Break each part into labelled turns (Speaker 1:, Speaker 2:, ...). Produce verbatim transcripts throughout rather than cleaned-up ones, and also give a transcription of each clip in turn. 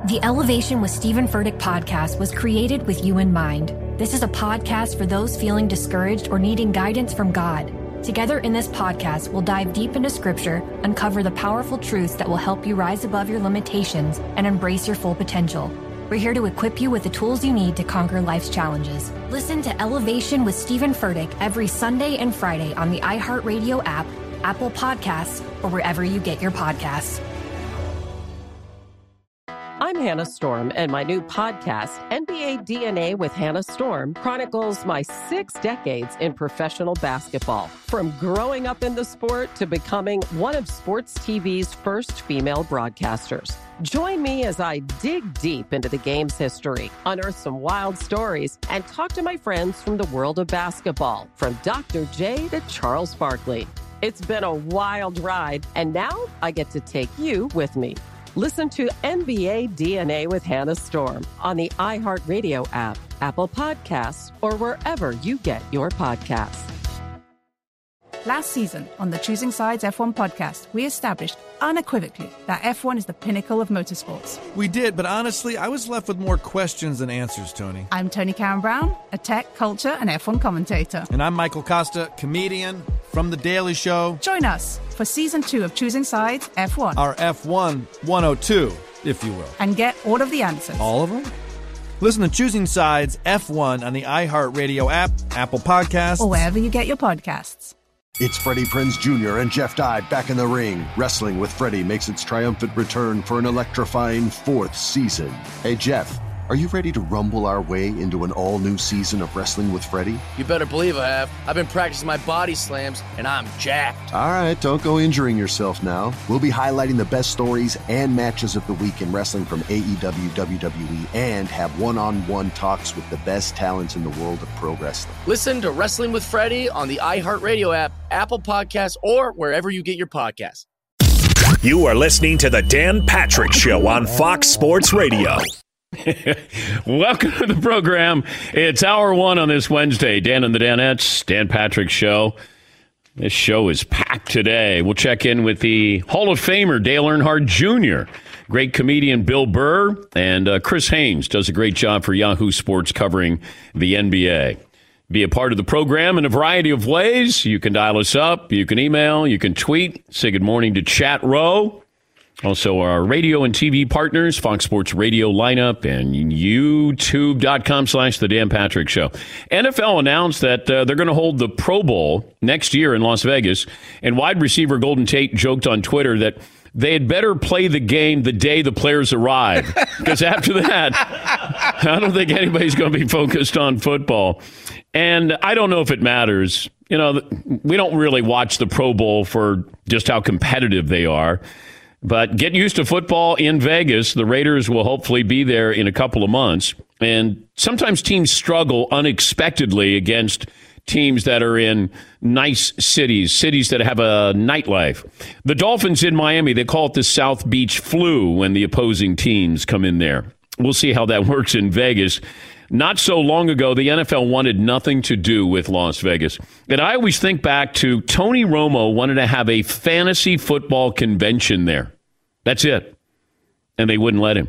Speaker 1: The Elevation with Stephen Furtick podcast was created with you in mind. This is a podcast for those feeling discouraged or needing guidance from God. Together in this podcast, we'll dive deep into Scripture, uncover the powerful truths that will help you rise above your limitations and embrace your full potential. We're here to equip you with the tools you need to conquer life's challenges. Listen to Elevation with Stephen Furtick every Sunday and Friday on the iHeartRadio app, Apple Podcasts, or wherever you get your podcasts.
Speaker 2: I'm Hannah Storm, and my new podcast, N B A D N A with Hannah Storm, chronicles my six decades in professional basketball. From growing up in the sport to becoming one of sports T V's first female broadcasters. Join me as I dig deep into the game's history, unearth some wild stories, and talk to my friends from the world of basketball, from Doctor J to Charles Barkley. It's been a wild ride, and now I get to take you with me. Listen to N B A D N A with Hannah Storm on the iHeartRadio app, Apple Podcasts, or wherever you get your podcasts.
Speaker 3: Last season on the Choosing Sides F one podcast, we established unequivocally that F one is the pinnacle of motorsports.
Speaker 4: We did, but honestly, I was left with more questions than answers, Tony.
Speaker 3: I'm Tony Karen Brown, a tech, culture, and F one commentator.
Speaker 4: And I'm Michael Costa, comedian from The Daily Show.
Speaker 3: Join us for season two of Choosing Sides F one.
Speaker 4: Our F one one oh two, if you will.
Speaker 3: And get all of the answers.
Speaker 4: All of them? Listen to Choosing Sides F one on the iHeartRadio app, Apple Podcasts,
Speaker 3: or wherever you get your podcasts.
Speaker 5: It's Freddie Prinze Junior and Jeff Dye back in the ring. Wrestling with Freddie makes its triumphant return for an electrifying fourth season. Hey, Jeff, are you ready to rumble our way into an all-new season of Wrestling with Freddie?
Speaker 6: You better believe I have. I've been practicing my body slams, and I'm jacked.
Speaker 5: All right, don't go injuring yourself now. We'll be highlighting the best stories and matches of the week in wrestling from A E W, W W E, and have one-on-one talks with the best talents in the world of pro wrestling.
Speaker 6: Listen to Wrestling with Freddie on the iHeartRadio app, Apple Podcasts, or wherever you get your podcasts.
Speaker 7: You are listening to The Dan Patrick Show on Fox Sports Radio.
Speaker 8: Welcome to the program. It's hour one on this Wednesday. Dan and the Danettes, Dan Patrick Show. This show is packed today. We'll check in with the Hall of Famer Dale Earnhardt Junior Great comedian Bill Burr, and uh, Chris Haynes does a great job for Yahoo Sports covering the N B A. Be a part of the program in a variety of ways. You can dial us up, you can email, you can tweet. Say good morning to Chat Row. Also, our radio and T V partners, Fox Sports Radio lineup and YouTube.com slash The Dan Patrick Show. N F L announced that uh, they're going to hold the Pro Bowl next year in Las Vegas. And wide receiver Golden Tate joked on Twitter that they had better play the game the day the players arrive. Because after that, I don't think anybody's going to be focused on football. And I don't know if it matters. You know, we don't really watch the Pro Bowl for just how competitive they are. But get used to football in Vegas. The Raiders will hopefully be there in a couple of months. And sometimes teams struggle unexpectedly against teams that are in nice cities, cities that have a nightlife. The Dolphins in Miami, they call it the South Beach flu when the opposing teams come in there. We'll see how that works in Vegas. Not so long ago, the N F L wanted nothing to do with Las Vegas. And I always think back to Tony Romo wanted to have a fantasy football convention there. That's it. And they wouldn't let him.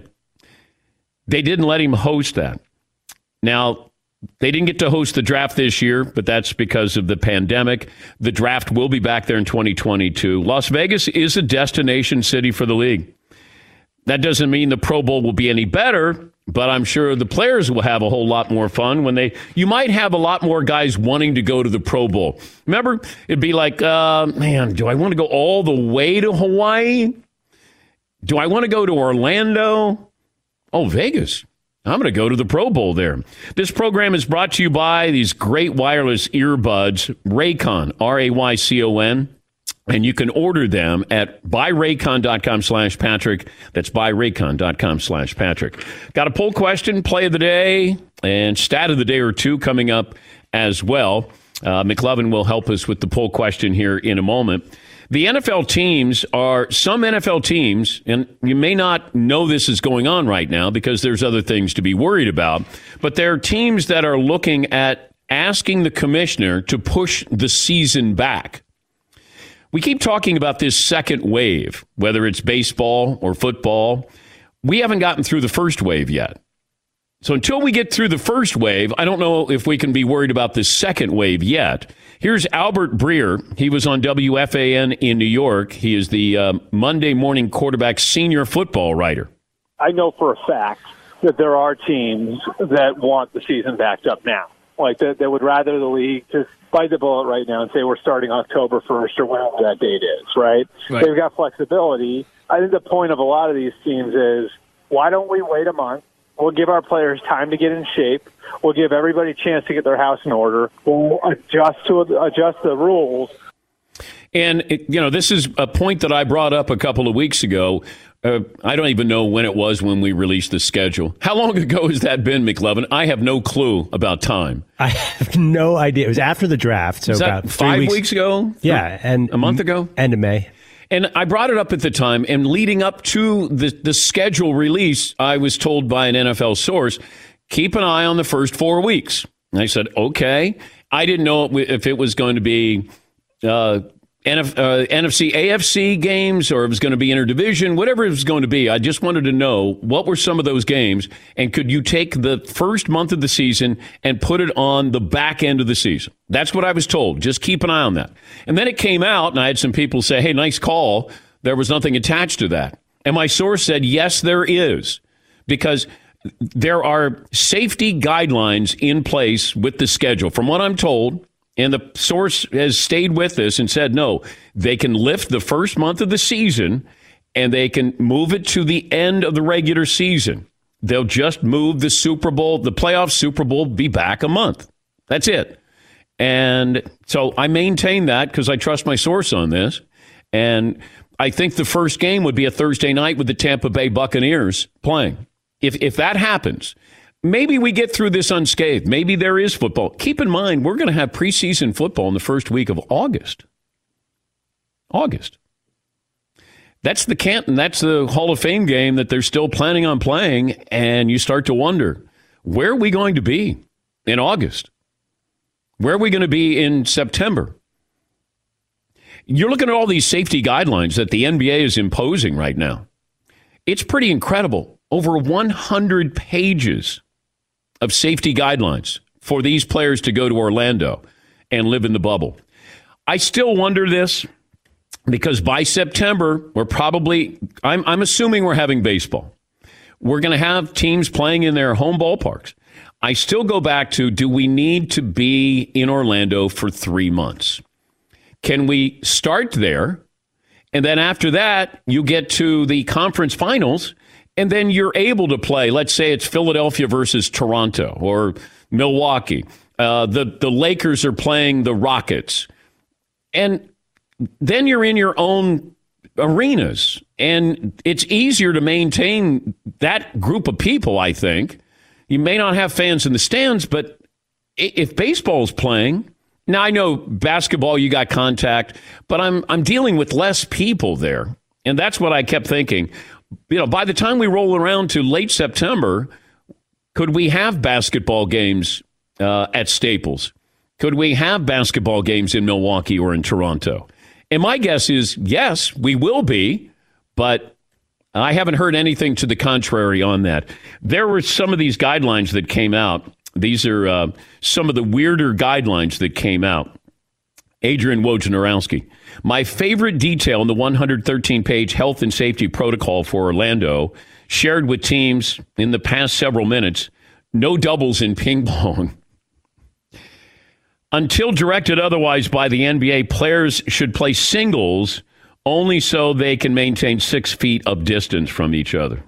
Speaker 8: They didn't let him host that. Now, they didn't get to host the draft this year, but that's because of the pandemic. The draft will be back there in twenty twenty-two. Las Vegas is a destination city for the league. That doesn't mean the Pro Bowl will be any better, but I'm sure the players will have a whole lot more fun when they, you might have a lot more guys wanting to go to the Pro Bowl. Remember, it'd be like, uh, man, do I want to go all the way to Hawaii? Do I want to go to Orlando? Oh, Vegas. I'm going to go to the Pro Bowl there. This program is brought to you by these great wireless earbuds, Raycon, R A Y C O N. And you can order them at buyraycon.com slash Patrick. That's buyraycon.com slash Patrick. Got a poll question, play of the day, and stat of the day or two coming up as well. Uh, McLovin will help us with the poll question here in a moment. The N F L teams are, some N F L teams, and you may not know this is going on right now because there's other things to be worried about, but there are teams that are looking at asking the commissioner to push the season back. We keep talking about this second wave, whether it's baseball or football we haven't gotten through the first wave yet. So until we get through the first wave, I don't know if we can be worried about the second wave yet. Here's Albert Breer. He was on W F A N in New York. He is the uh, Monday Morning Quarterback senior football writer.
Speaker 9: I know for a fact that there are teams that want the season backed up now. Like, they, they would rather the league just bite the bullet right now and say we're starting October first or whatever that date is, right? right? They've got flexibility. I think the point of a lot of these teams is, why don't we wait a month? We'll give our players time to get in shape. We'll give everybody a chance to get their house in order. We'll adjust to adjust the rules.
Speaker 8: And, you know, this is a point that I brought up a couple of weeks ago. Uh, I don't even know when it was when we released the schedule. How long ago has that been, McLovin? I have no clue about time.
Speaker 10: I have no idea. It was after the draft. So
Speaker 8: was that
Speaker 10: about
Speaker 8: five
Speaker 10: weeks,
Speaker 8: weeks ago?
Speaker 10: Yeah. and
Speaker 8: A month ago?
Speaker 10: End of May.
Speaker 8: And I brought it up at the time, and leading up to the, the schedule release, I was told by an N F L source, keep an eye on the first four weeks. And I said, okay. I didn't know if it was going to be uh, N F, uh, N F C, A F C games, or it was going to be interdivision, whatever it was going to be. I just wanted to know what were some of those games, and could you take the first month of the season and put it on the back end of the season? That's what I was told. Just keep an eye on that. And then it came out, and I had some people say, hey, nice call. There was nothing attached to that. And my source said, yes, there is, because there are safety guidelines in place with the schedule. From what I'm told, and the source has stayed with this and said, no, they can lift the first month of the season and they can move it to the end of the regular season. They'll just move the Super Bowl, the playoff Super Bowl, be back a month. That's it. And so I maintain that because I trust my source on this. And I think the first game would be a Thursday night with the Tampa Bay Buccaneers playing. If if that happens, maybe we get through this unscathed. Maybe there is football. Keep in mind, we're going to have preseason football in the first week of August. August. That's the Canton. That's the Hall of Fame game that they're still planning on playing. And you start to wonder, where are we going to be in August? Where are we going to be in September? You're looking at all these safety guidelines that the N B A is imposing right now. It's pretty incredible. Over one hundred pages of safety guidelines for these players to go to Orlando and live in the bubble. I still wonder this because by September, we're probably, I'm, I'm assuming we're having baseball. We're going to have teams playing in their home ballparks. I still go back to, do we need to be in Orlando for three months? Can we start there? And then after that, you get to the conference finals, and then you're able to play. Let's say it's Philadelphia versus Toronto or Milwaukee. Uh, the, the Lakers are playing the Rockets. And then you're in your own arenas. And it's easier to maintain that group of people, I think. You may not have fans in the stands, but if baseball's playing, now I know basketball, you got contact, but I'm I'm dealing with less people there. And that's what I kept thinking. You know, by the time we roll around to late September, could we have basketball games uh, at Staples? Could we have basketball games in Milwaukee or in Toronto? And my guess is, yes, we will be, but I haven't heard anything to the contrary on that. There were some of these guidelines that came out. These are uh, some of the weirder guidelines that came out. Adrian Wojnarowski. My favorite detail in the one hundred thirteen page health and safety protocol for Orlando, shared with teams in the past several minutes, no doubles in ping pong. Until directed otherwise by the N B A, players should play singles only so they can maintain six feet of distance from each other.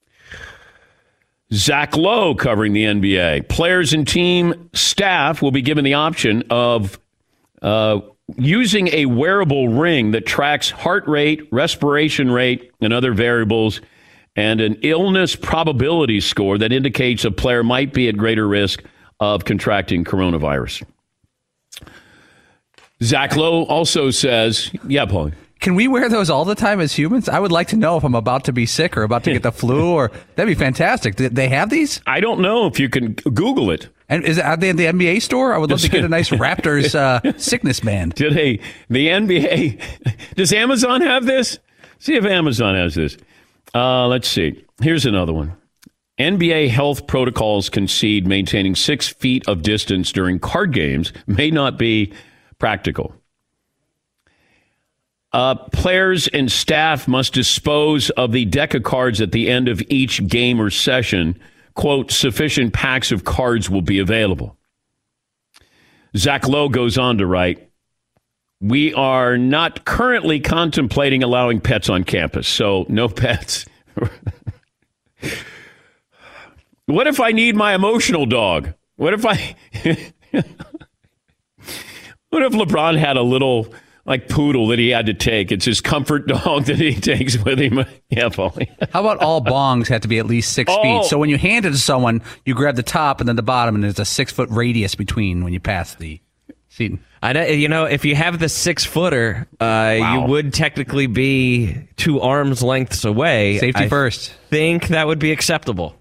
Speaker 8: Zach Lowe covering the N B A. Players and team staff will be given the option of uh, using a wearable ring that tracks heart rate, respiration rate, and other variables, and an illness probability score that indicates a player might be at greater risk of contracting coronavirus. Zach Lowe also says, yeah, Paul.
Speaker 11: Can we wear those all the time as humans? I would like to know if I'm about to be sick or about to get the flu, or that'd be fantastic. Do they have these?
Speaker 8: I don't know if you can Google it.
Speaker 11: And is it, are they in the N B A store? I would love to get a nice Raptors uh, sickness band.
Speaker 8: Did a, the N B A, does Amazon have this? See if Amazon has this. Uh, let's see. Here's another one. N B A health protocols concede maintaining six feet of distance during card games may not be practical. Uh, players and staff must dispose of the deck of cards at the end of each game or session. Quote, sufficient packs of cards will be available. Zach Lowe goes on to write, we are not currently contemplating allowing pets on campus, so no pets. What if I need my emotional dog? What if I... What if LeBron had a little, like, poodle that he had to take? It's his comfort dog that he takes with him. Yeah, Paulie.
Speaker 11: How about all bongs have to be at least six
Speaker 8: Oh.
Speaker 11: feet? So when you hand it to someone, you grab the top and then the bottom, and there's a six-foot radius between when you pass the seat.
Speaker 12: I know, you know, if you have the six footer, uh,
Speaker 8: Wow.
Speaker 12: you would technically be two arms lengths away.
Speaker 11: Safety
Speaker 12: I
Speaker 11: first.
Speaker 12: Think that would be acceptable.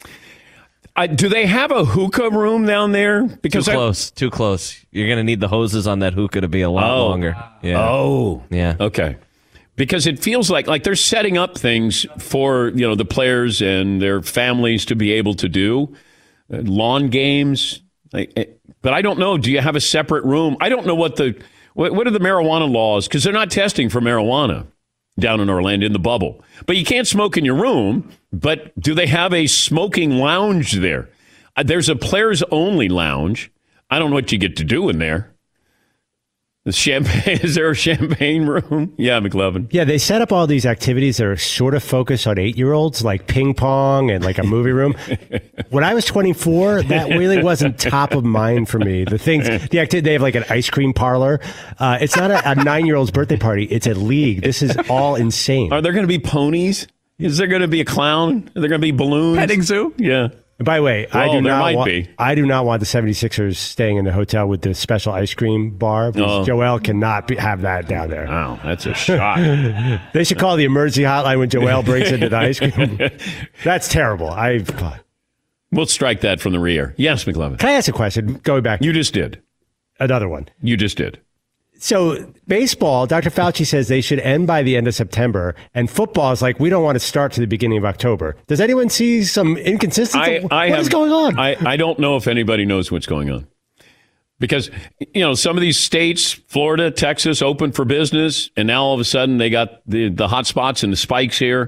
Speaker 8: Uh, do they have a hookah room down there? Because
Speaker 12: too
Speaker 8: I-
Speaker 12: close, too close. You're going to need the hoses on that hookah to be a lot
Speaker 8: Oh.
Speaker 12: longer. Yeah.
Speaker 8: Oh.
Speaker 12: Yeah.
Speaker 8: Okay. Because it feels like like they're setting up things for, you know, the players and their families to be able to do. Uh, lawn games. Like, eh, but I don't know. Do you have a separate room? I don't know what the what, what are the marijuana laws? Because they're not testing for marijuana down in Orlando in the bubble. But you can't smoke in your room. But do they have a smoking lounge there? Uh, there's a players only lounge. I don't know what you get to do in there. The champagne, is there a champagne room? Yeah, McLovin.
Speaker 10: Yeah, they set up all these activities that are sort of focused on eight-year-olds, like ping pong and like a movie room. When I was twenty-four, that really wasn't top of mind for me. The things, the activity, they have like an ice cream parlor. Uh, it's not a, a nine-year-old's birthday party. It's a league. This is all insane.
Speaker 8: Are there going to be ponies? Is there going to be a clown? Are there going to be balloons?
Speaker 11: Petting zoo?
Speaker 8: Yeah.
Speaker 10: By the way, I
Speaker 8: Well,
Speaker 10: do
Speaker 8: there
Speaker 10: not
Speaker 8: might
Speaker 10: want,
Speaker 8: be.
Speaker 10: I do not want the seventy-sixers staying in the hotel with the special ice cream bar. Because
Speaker 8: Oh.
Speaker 10: Joel cannot be, have that down there.
Speaker 8: Wow, that's a shock.
Speaker 10: They should call the emergency hotline when Joel breaks into the ice cream. That's terrible. I
Speaker 8: We'll strike that from the rear. Yes, McLovin.
Speaker 10: Can I ask a question? Going back.
Speaker 8: You just did.
Speaker 10: Another one.
Speaker 8: You just did.
Speaker 10: So baseball, Doctor Fauci says they should end by the end of September, and football is like, we don't want to start to the beginning of October. Does anyone see some inconsistency?
Speaker 8: I,
Speaker 10: What
Speaker 8: I
Speaker 10: is
Speaker 8: have,
Speaker 10: going on?
Speaker 8: I, I don't know if anybody knows what's going on. Because, you know, some of these states, Florida, Texas, open for business, and now all of a sudden they got the, the hot spots and the spikes here.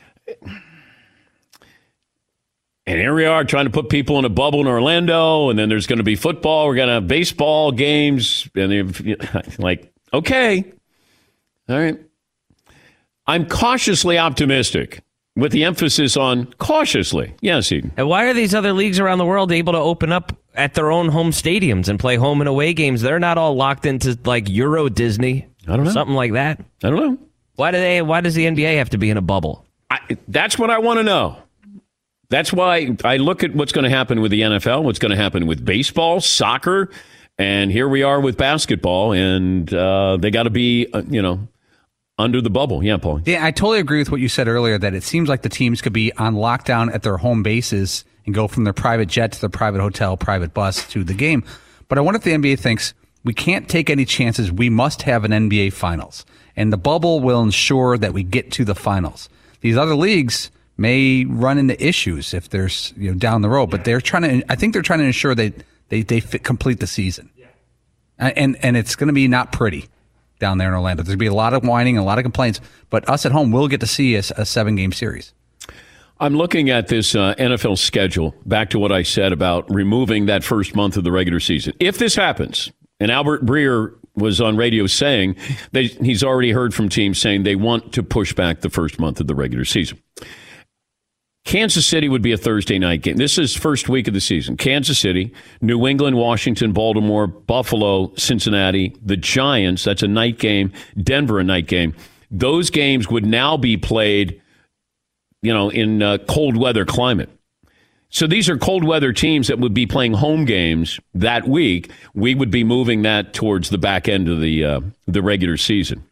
Speaker 8: And here we are trying to put people in a bubble in Orlando, and then there's going to be football. We're going to have baseball games. And they're like, okay. All right. I'm cautiously optimistic with the emphasis on cautiously. Yes, Eden.
Speaker 12: And why are these other leagues around the world able to open up at their own home stadiums and play home and away games? They're not all locked into like Euro Disney.
Speaker 8: I don't know.
Speaker 12: Something like that.
Speaker 8: I don't know.
Speaker 12: Why do they? Why does the N B A have to be in a bubble?
Speaker 8: I, that's what I want to know. That's why I look at what's going to happen with the N F L, what's going to happen with baseball, soccer, and here we are with basketball, and uh, they got to be, uh, you know, under the bubble. Yeah, Paul.
Speaker 11: Yeah, I totally agree with what you said earlier, that it seems like the teams could be on lockdown at their home bases and go from their private jet to their private hotel, private bus to the game. But I wonder if the N B A thinks we can't take any chances. We must have an N B A finals, and the bubble will ensure that we get to the finals. These other leagues may run into issues if there's, you know, down the road, but they're trying to, I think they're trying to ensure they, they, they fit, complete the season. And, and it's going to be not pretty down there in Orlando. There's going to be a lot of whining, a lot of complaints, but us at home will get to see a, a seven game series.
Speaker 8: I'm looking at this uh, N F L schedule, back to what I said about removing that first month of the regular season. If this happens, and Albert Breer was on radio saying that he's already heard from teams saying they want to push back the first month of the regular season. Kansas City would be a Thursday night game. This is first week of the season. Kansas City, New England, Washington, Baltimore, Buffalo, Cincinnati, the Giants. That's a night game. Denver, a night game. Those games would now be played, you know, in uh, cold weather climate. So these are cold weather teams that would be playing home games that week. We would be moving that towards the back end of the uh, the regular season.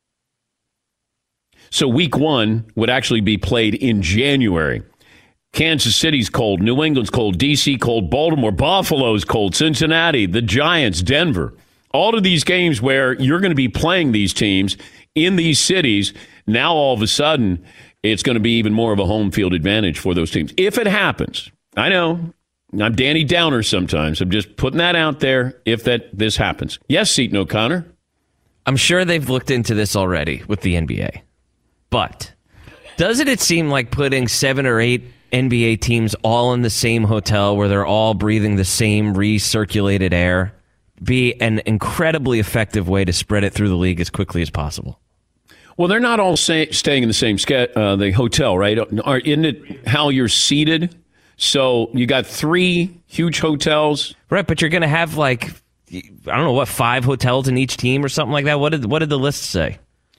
Speaker 8: So week one would actually be played in January. Kansas City's cold, New England's cold, D C cold, Baltimore, Buffalo's cold, Cincinnati, the Giants, Denver. All of these games where you're going to be playing these teams in these cities, now all of a sudden it's going to be even more of a home field advantage for those teams. If it happens, I know I'm Danny Downer sometimes. I'm just putting that out there if that this happens. Yes, Seton O'Connor.
Speaker 12: I'm sure they've looked into this already with the N B A. But doesn't it seem like putting seven or eight N B A teams all in the same hotel where they're all breathing the same recirculated air be an incredibly effective way to spread it through the league as quickly as possible?
Speaker 8: Well, they're not all say, staying in the same ske- uh, the hotel, right? Are, isn't it how you're seated? So you got three huge hotels.
Speaker 12: Right, but you're going to have like, I don't know, what, five hotels in each team or something like that? What did what did the list say?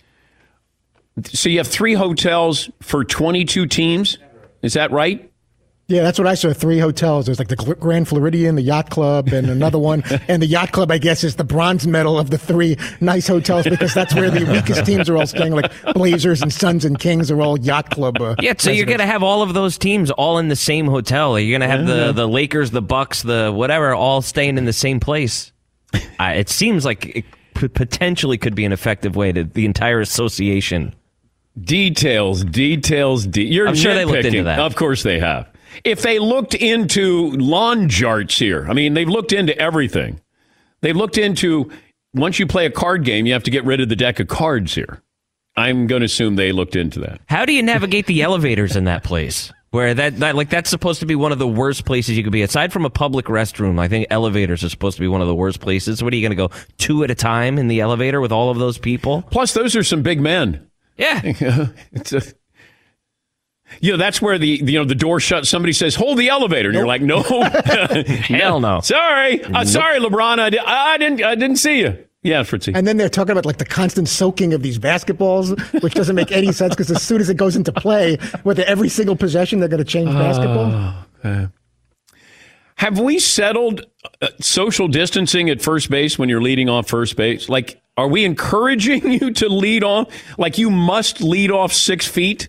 Speaker 8: So you have three hotels for twenty-two teams? Is that right?
Speaker 13: Yeah, that's what I saw. Three hotels. There's like the Grand Floridian, the Yacht Club, and another one. And the Yacht Club, I guess, is the bronze medal of the three nice hotels because that's where the weakest teams are all staying. Like Blazers and Suns and Kings are all Yacht Club. Uh,
Speaker 12: yeah, so you're going to have all of those teams all in the same hotel. You're going to have
Speaker 8: Yeah.
Speaker 12: the, the Lakers, the Bucks, the whatever, all staying in the same place. Uh, it seems like it p- potentially could be an effective way to the entire association.
Speaker 8: Details, details, de- You're
Speaker 12: I'm sure they looked
Speaker 8: nitpicking.
Speaker 12: into that.
Speaker 8: Of course they have. If they looked into lawn jarts here, I mean, they've looked into everything. They've looked into, once you play a card game, you have to get rid of the deck of cards here. I'm going to assume they looked into that.
Speaker 12: How do you navigate the elevators in that place? Where that, that like that's supposed to be one of the worst places you could be. Aside from a public restroom, I think elevators are supposed to be one of the worst places. What are you going to go two at a time in the elevator with all of those people?
Speaker 8: Plus, those are some big men.
Speaker 12: Yeah.
Speaker 8: It's a, you know, that's where the you know the door shuts. Somebody says, "Hold the elevator," and you're like, "No,
Speaker 12: hell no."
Speaker 8: Sorry, uh,
Speaker 13: Nope.
Speaker 8: sorry, LeBron. I, di- I didn't. I didn't see you. Yeah, Fritzy.
Speaker 13: And then they're talking about like the constant soaking of these basketballs, which doesn't make any sense because as soon as it goes into play, with every single possession, they're going to change basketball.
Speaker 8: Uh, have we settled uh, social distancing at first base when you're leading off first base? Like, are we encouraging you to lead off? Like, you must lead off six feet?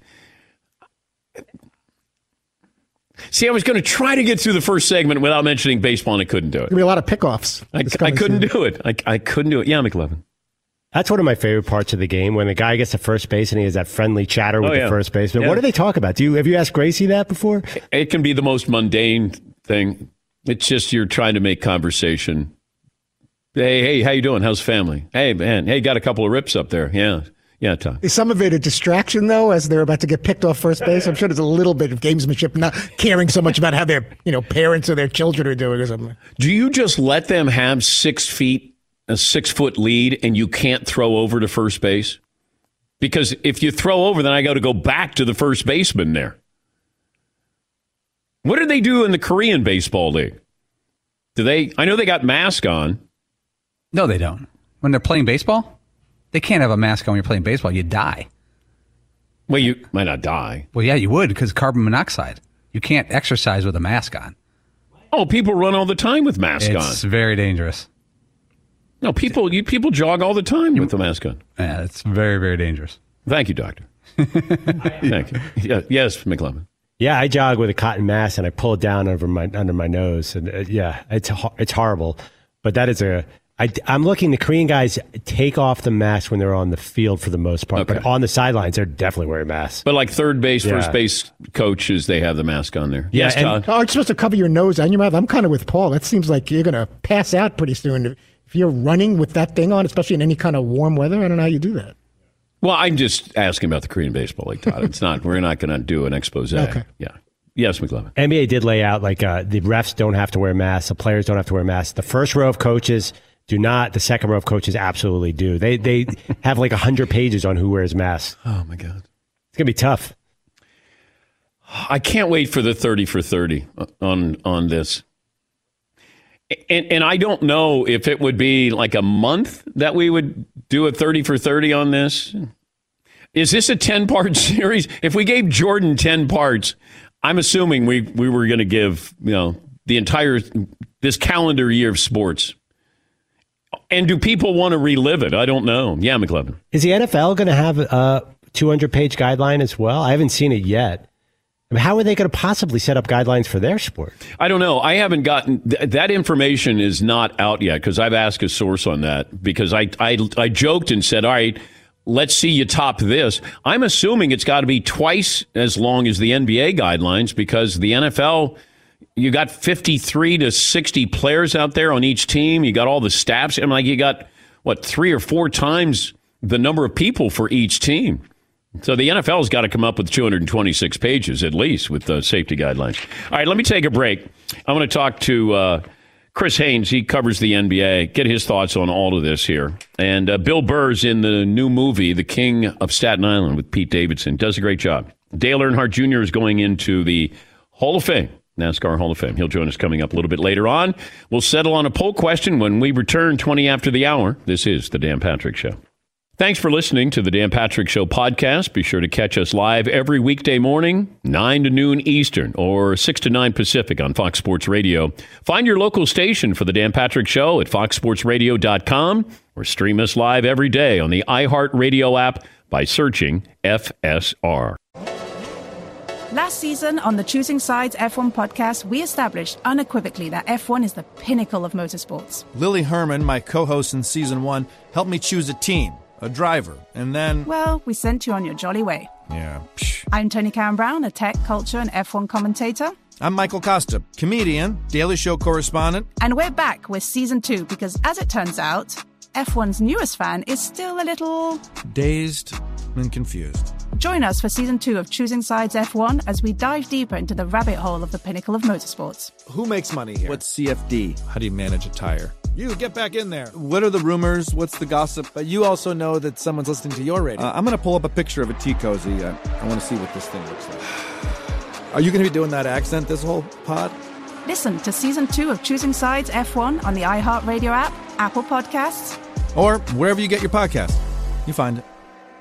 Speaker 8: See, I was going to try to get through the first segment without mentioning baseball, and I couldn't do it.
Speaker 13: There'll be a lot of pickoffs.
Speaker 8: I, I couldn't do it. I, I couldn't do it. Yeah, McLevin.
Speaker 10: That's one of my favorite parts of the game when the guy gets to first base and he has that friendly chatter with
Speaker 8: Oh, yeah.
Speaker 10: the first baseman.
Speaker 8: Yeah.
Speaker 10: What do they talk about? Do you have you asked Gracie that before?
Speaker 8: It can be the most mundane thing. It's just you're trying to make conversation. Hey, hey, how you doing? How's family? Hey, man. Hey, got a couple of rips up there. Yeah. Yeah, Tom.
Speaker 13: Is some of it a distraction, though, as they're about to get picked off first base? I'm sure there's a little bit of gamesmanship, not caring so much about how their you know parents or their children are doing or something.
Speaker 8: Do you just let them have six feet, a six foot lead, and you can't throw over to first base? Because if you throw over, then I got to go back to the first baseman there. What do they do in the Korean baseball league? Do they? I know they got mask on.
Speaker 11: No, they don't. When they're playing baseball, they can't have a mask on when you're playing baseball. You die.
Speaker 8: Well, you might not die.
Speaker 11: Well, yeah, you would because carbon monoxide. You can't exercise with a mask on.
Speaker 8: Oh, people run all the time with mask on.
Speaker 11: It's very dangerous.
Speaker 8: No, people you people jog all the time with the mask on.
Speaker 11: Yeah, it's very, very dangerous.
Speaker 8: Thank you, doctor. Thank you. Yeah, yes, McLevin.
Speaker 10: Yeah, I jog with a cotton mask and I pull it down over my under my nose, and uh, yeah, it's ho- it's horrible. But that is a. I, I'm looking. The Korean guys take off the mask when they're on the field for the most part,
Speaker 8: Okay.
Speaker 10: but on the sidelines, they're definitely wearing masks.
Speaker 8: But like third base,
Speaker 10: Yeah.
Speaker 8: first base coaches, they have the mask on there.
Speaker 10: Yeah,
Speaker 8: Yes,
Speaker 10: and-
Speaker 8: Todd.
Speaker 13: Oh, it's supposed to cover your nose and your mouth. I'm kind of with Paul. That seems like you're going to pass out pretty soon. If you're running with that thing on, especially in any kind of warm weather, I don't know how you do that.
Speaker 8: Well, I'm just asking about the Korean baseball league, Todd. It's not. We're not going to do an expose.
Speaker 13: Okay.
Speaker 8: Yeah. Yes, McLevin.
Speaker 10: N B A did lay out like uh, the refs don't have to wear masks, the players don't have to wear masks. The first row of coaches do not. The second row of coaches absolutely do. They they have like a hundred pages on who wears masks.
Speaker 8: Oh my God,
Speaker 10: it's gonna be tough.
Speaker 8: I can't wait for the thirty for thirty on on this. And and I don't know if it would be like a month that we would do a thirty for thirty on this. Is this a ten-part series? If we gave Jordan ten parts, I'm assuming we, we were going to give, you know, the entire, this calendar year of sports. And do people want to relive it? I don't know. Yeah, McLevin.
Speaker 10: Is the N F L going to have a two hundred page guideline as well? I haven't seen it yet. I mean, how are they going to possibly set up guidelines for their sport?
Speaker 8: I don't know. I haven't gotten th- that information is not out yet because I've asked a source on that because I, I I joked and said, all right, let's see you top this. I'm assuming it's got to be twice as long as the N B A guidelines because the N F L, you got fifty-three to sixty players out there on each team. You got all the staffs. And like you got, what, three or four times the number of people for each team. So the N F L's got to come up with two hundred twenty-six pages at least with the safety guidelines. All right, let me take a break. I want to talk to uh, Chris Haynes. He covers the N B A. Get his thoughts on all of this here. And uh, Bill Burr's in the new movie, The King of Staten Island with Pete Davidson. Does a great job. Dale Earnhardt Junior is going into the Hall of Fame, NASCAR Hall of Fame. He'll join us coming up a little bit later on. We'll settle on a poll question when we return twenty after the hour. This is The Dan Patrick Show. Thanks for listening to the Dan Patrick Show podcast. Be sure to catch us live every weekday morning, nine to noon Eastern or six to nine Pacific on Fox Sports Radio. Find your local station for the Dan Patrick Show at fox sports radio dot com or stream us live every day on the iHeartRadio app by searching F S R.
Speaker 3: Last season on the Choosing Sides F one podcast, we established unequivocally that F one is the pinnacle of motorsports.
Speaker 4: Lily Herman, my co-host in season one, helped me choose a team, a driver, and then...
Speaker 3: Well, we sent you on your jolly way.
Speaker 4: Yeah. Psh.
Speaker 3: I'm Tony Karen Brown, a tech, culture, and F one commentator.
Speaker 4: I'm Michael Costa, comedian, Daily Show correspondent.
Speaker 3: And we're back with season two because, as it turns out, F one's newest fan is still a little...
Speaker 4: dazed and confused.
Speaker 3: Join us for season two of Choosing Sides F one as we dive deeper into the rabbit hole of the pinnacle of motorsports.
Speaker 14: Who makes money here? What's C F D?
Speaker 4: How do you manage a tire?
Speaker 14: You, get back in there.
Speaker 4: What are the rumors? What's the gossip?
Speaker 14: But you also know that someone's listening to your radio.
Speaker 4: Uh, I'm going to pull up a picture of a tea cozy. Uh, I want to see what this thing looks like. Are you going to be doing that accent this whole pod?
Speaker 3: Listen to season two of Choosing Sides F one on the iHeartRadio app, Apple Podcasts,
Speaker 4: or wherever you get your podcast. You find it.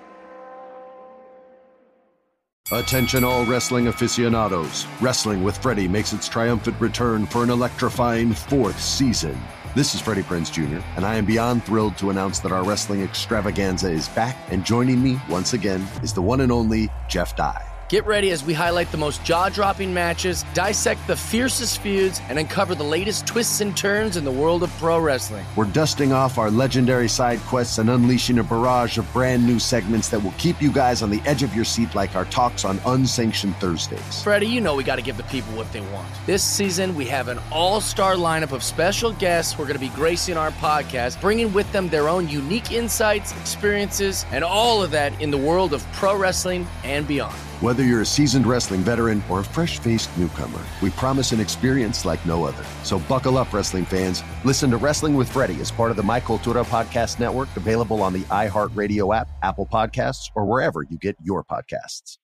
Speaker 5: Attention all wrestling aficionados. Wrestling with Freddie makes its triumphant return for an electrifying fourth season. This is Freddie Prinze Junior, and I am beyond thrilled to announce that our wrestling extravaganza is back, and joining me once again is the one and only Jeff Dye.
Speaker 6: Get ready as we highlight the most jaw-dropping matches, dissect the fiercest feuds, and uncover the latest twists and turns in the world of pro wrestling.
Speaker 5: We're dusting off our legendary side quests and unleashing a barrage of brand new segments that will keep you guys on the edge of your seat like our talks on Unsanctioned Thursdays.
Speaker 6: Freddie, you know we got to give the people what they want. This season, we have an all-star lineup of special guests who are going to be gracing our podcast, bringing with them their own unique insights, experiences, and all of that in the world of pro wrestling and beyond.
Speaker 5: Whether you're a seasoned wrestling veteran or a fresh-faced newcomer, we promise an experience like no other. So buckle up, wrestling fans. Listen to Wrestling with Freddie as part of the My Cultura Podcast Network, available on the iHeartRadio app, Apple Podcasts, or wherever you get your podcasts.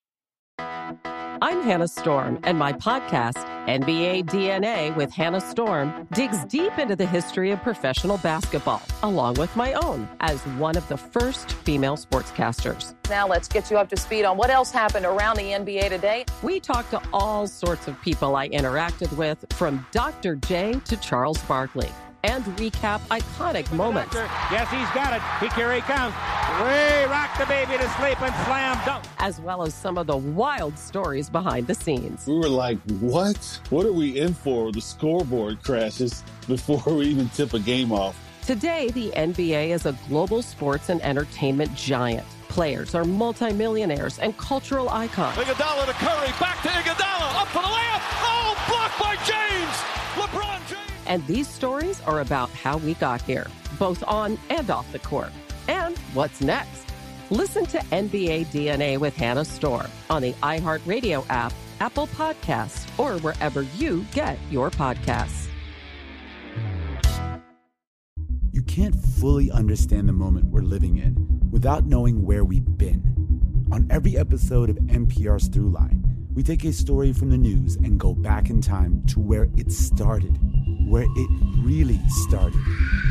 Speaker 2: I'm Hannah Storm, and my podcast, N B A D N A with Hannah Storm, digs deep into the history of professional basketball, along with my own, as one of the first female sportscasters.
Speaker 15: Now let's get you up to speed on what else happened around the N B A today.
Speaker 2: We talked to all sorts of people I interacted with, from Doctor J to Charles Barkley, and recap iconic moments.
Speaker 16: Yes, he's got it. He, here he comes. Way rock the baby to sleep and slam dunk.
Speaker 2: As well as some of the wild stories behind the scenes.
Speaker 17: We were like, what? What are we in for? The scoreboard crashes before we even tip a game off.
Speaker 2: Today, the N B A is a global sports and entertainment giant. Players are multimillionaires and cultural icons.
Speaker 16: Iguodala to Curry, back to Iguodala, up for the layup. Oh, blocked by James. LeBron James.
Speaker 2: And these stories are about how we got here, both on and off the court. And what's next? Listen to N B A D N A with Hannah Storm on the iHeartRadio app, Apple Podcasts, or wherever you get your podcasts.
Speaker 18: You can't fully understand the moment we're living in without knowing where we've been. On every episode of N P R's Throughline, we take a story from the news and go back in time to where it started, where it really started.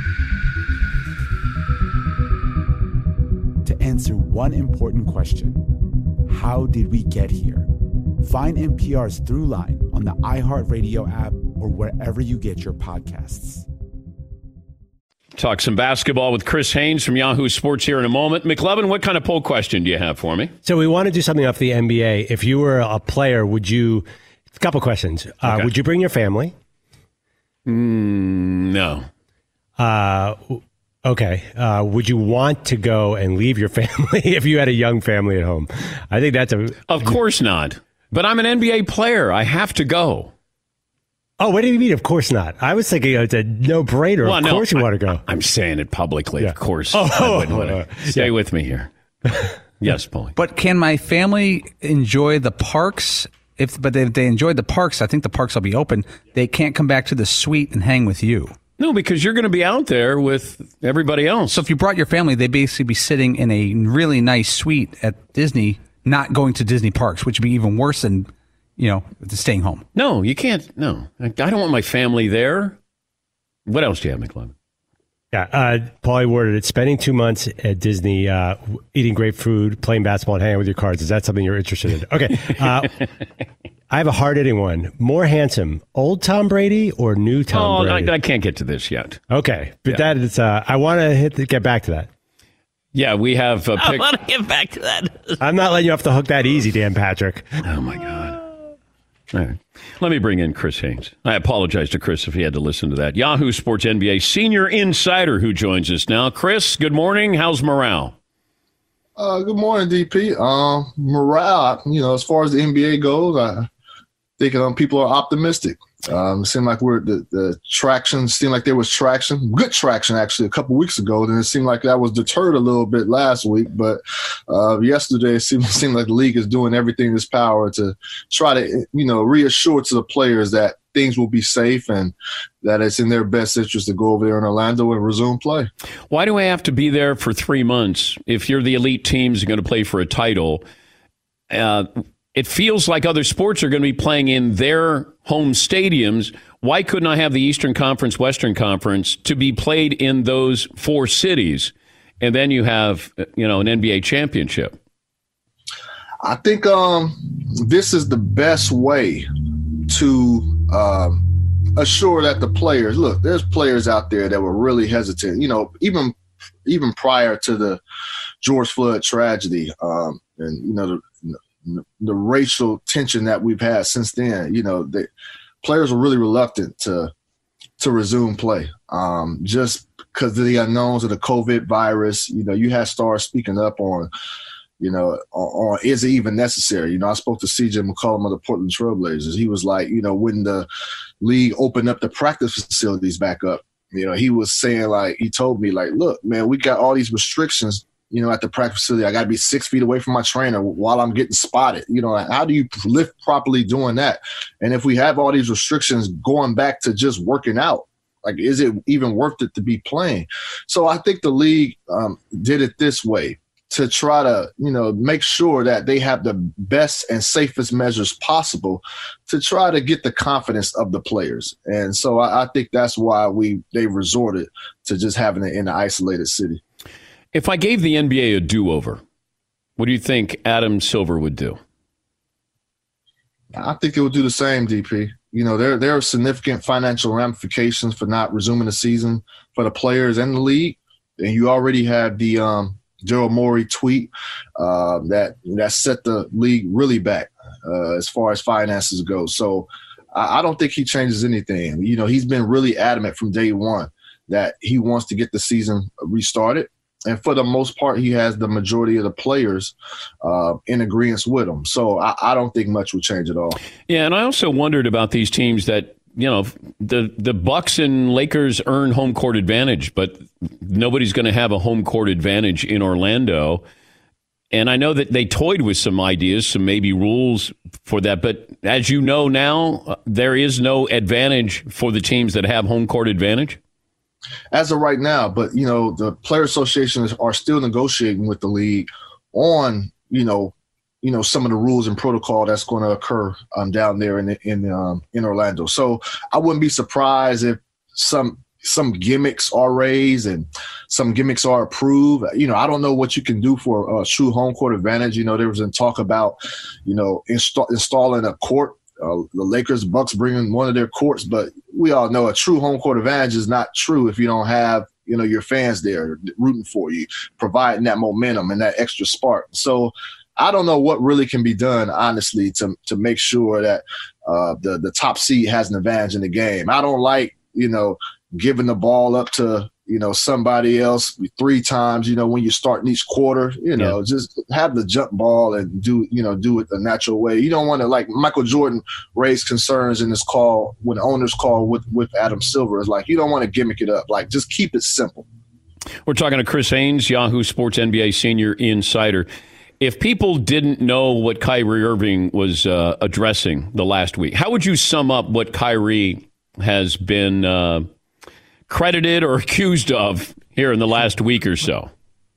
Speaker 18: To answer one important question: how did we get here? Find N P R's Throughline on the iHeartRadio app or wherever you get your podcasts.
Speaker 8: Talk some basketball with Chris Haynes from Yahoo Sports here in a moment. McLovin, what kind of poll question do you have for me?
Speaker 10: So we want to do something off the N B A. If you were a player, would you... A couple questions. Uh,
Speaker 8: Okay.
Speaker 10: Would you bring your family?
Speaker 8: Mm, no.
Speaker 10: Uh, Okay. Uh, would you want to go and leave your family if you had a young family at home? I think that's a...
Speaker 8: Of course not. But I'm an N B A player. I have to go.
Speaker 10: Oh, what do you mean? Of course not. I was thinking it's a no-brainer.
Speaker 8: Well,
Speaker 10: of
Speaker 8: no,
Speaker 10: course you
Speaker 8: I,
Speaker 10: want to go.
Speaker 8: I'm saying it publicly.
Speaker 10: Yeah.
Speaker 8: Of course.
Speaker 10: Oh,
Speaker 8: I wouldn't
Speaker 10: oh,
Speaker 8: want
Speaker 10: uh,
Speaker 8: to. Stay
Speaker 10: yeah.
Speaker 8: with me here. Yes, Paulie.
Speaker 11: But can my family enjoy the parks? If but if they enjoyed the parks, I think the parks will be open. They can't come back to the suite and hang with you.
Speaker 8: No, because you're going to be out there with everybody else.
Speaker 11: So if you brought your family, they'd basically be sitting in a really nice suite at Disney, not going to Disney parks, which would be even worse than, you know, staying home.
Speaker 8: No, you can't. No, I don't want my family there. What else do you have, McLeod?
Speaker 10: Yeah, uh, Paulie worded it. Spending two months at Disney, uh, eating great food, playing basketball, and hanging with your cards. Is that something you're interested in? Okay. Uh, I have a hard-hitting one. More handsome, old Tom Brady or new Tom
Speaker 8: oh,
Speaker 10: Brady?
Speaker 8: I, I can't get to this yet.
Speaker 10: Okay, but
Speaker 8: Yeah.
Speaker 10: that is. Uh, I want to hit the, get back to that.
Speaker 8: Yeah, we have. A
Speaker 12: I
Speaker 8: pic-
Speaker 12: want to get back to that.
Speaker 10: I'm not letting you off the hook that easy, Dan Patrick.
Speaker 8: Oh my God. All right. Let me bring in Chris Haynes. I apologize to Chris if he had to listen to that. Yahoo Sports N B A senior insider who joins us now. Chris, good morning. How's morale?
Speaker 19: Uh, good morning, D P. Um, morale, you know, as far as the N B A goes, I think um, people are optimistic. Um, it seemed like we're the, the traction seemed like there was traction, good traction actually a couple weeks ago. Then it seemed like that was deterred a little bit last week, but uh, yesterday it seemed, seemed like the league is doing everything in its power to try to, you know, reassure to the players that things will be safe and that it's in their best interest to go over there in Orlando and resume play.
Speaker 8: Why do I have to be there for three months if you're the elite teams going to play for a title? Uh, it feels like other sports are going to be playing in their home stadiums. Why couldn't I have the Eastern Conference, Western Conference to be played in those four cities? And then you have, you know, an N B A championship.
Speaker 19: I think um, this is the best way to um, assure that the players, look, there's players out there that were really hesitant, you know, even even prior to the George Floyd tragedy um, and, you know, the, the, the racial tension that we've had since then, you know, the players were really reluctant to to resume play um, just because of the unknowns of the COVID virus. You know, you had stars speaking up on, you know, on, on is it even necessary? You know, I spoke to C J McCollum of the Portland Trailblazers. He was like, you know, when the league opened up the practice facilities back up, you know, he was saying like, he told me like, look, man, we got all these restrictions, you know, at the practice facility. I got to be six feet away from my trainer while I'm getting spotted. You know, how do you lift properly doing that? And if we have all these restrictions going back to just working out, like, is it even worth it to be playing? So I think the league um, did it this way to try to, you know, make sure that they have the best and safest measures possible to try to get the confidence of the players. And so I, I think that's why we they resorted to just having it in an isolated city.
Speaker 8: If I gave the N B A a do-over, what do you think Adam Silver would do?
Speaker 19: I think it would do the same, D P. You know, there there are significant financial ramifications for not resuming the season for the players and the league. And you already had the um, Daryl Morey tweet uh, that that set the league really back uh, as far as finances go. So I, I don't think he changes anything. You know, he's been really adamant from day one that he wants to get the season restarted. And for the most part, he has the majority of the players uh, in agreement with him. So I, I don't think much will change at all.
Speaker 8: Yeah, and I also wondered about these teams that, you know, the the Bucks and Lakers earn home court advantage, but nobody's going to have a home court advantage in Orlando. And I know that they toyed with some ideas, some maybe rules for that. But as you know now, there is no advantage for the teams that have home court advantage.
Speaker 19: As of right now, but, you know, the player associations are still negotiating with the league on, you know, you know, some of the rules and protocol that's going to occur um, down there in in um, in Orlando. So I wouldn't be surprised if some some gimmicks are raised and some gimmicks are approved. You know, I don't know what you can do for a true home court advantage. You know, there was a talk about, you know, install, installing a court. Uh, the Lakers, Bucks bringing one of their courts, but we all know a true home court advantage is not true if you don't have, you know, your fans there rooting for you, providing that momentum and that extra spark. So I don't know what really can be done, honestly, to to make sure that uh, the the top seed has an advantage in the game. I don't like, you know, giving the ball up to, you know, somebody else three times, you know, when you start in each quarter, you know, yeah. just have the jump ball and do, you know, do it the natural way. You don't want to, like Michael Jordan raised concerns in this call when the owners call with, with Adam Silver. It's like, you don't want to gimmick it up. Like, just keep it simple.
Speaker 8: We're talking to Chris Haynes, Yahoo Sports N B A senior insider. If people didn't know what Kyrie Irving was uh, addressing the last week, how would you sum up what Kyrie has been uh, credited or accused of here in the last week or so?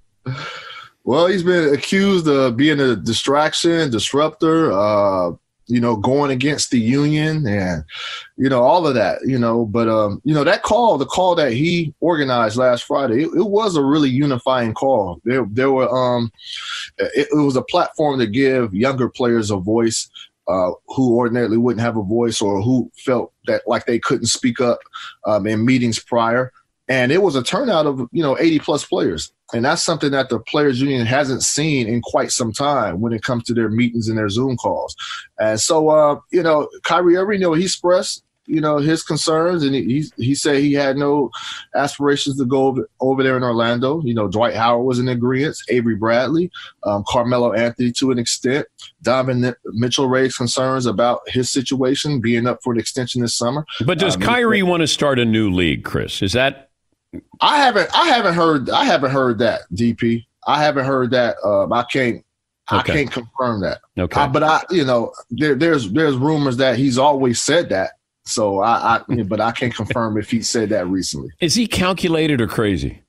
Speaker 19: Well, he's been accused of being a distraction, disruptor, uh, you know, going against the union and, you know, all of that, you know. But, um, you know, that call, the call that he organized last Friday, it, it was a really unifying call. There, there were, um, it, it was a platform to give younger players a voice. Uh, who ordinarily wouldn't have a voice or who felt that like they couldn't speak up um, in meetings prior. And it was a turnout of, you know, eighty plus players. And that's something that the Players Union hasn't seen in quite some time when it comes to their meetings and their Zoom calls. And so, uh, you know, Kyrie Irving, you know, he expressed, you know, his concerns, and he he said he had no aspirations to go over, over there in Orlando. You know, Dwight Howard was in agreement, Avery Bradley, um, Carmelo Anthony to an extent. Donovan Mitchell raised concerns about his situation being up for an extension this summer.
Speaker 8: But does um, Kyrie want to start a new league, Chris? Is that?
Speaker 19: I haven't. I haven't heard. I haven't heard that, D P. I haven't heard that. Um, I can't. Okay. I can't confirm that.
Speaker 8: Okay.
Speaker 19: Uh, but I, you know, there, there's there's rumors that he's always said that. So I, I, but I can't confirm if he said that recently.
Speaker 8: Is he calculated or crazy?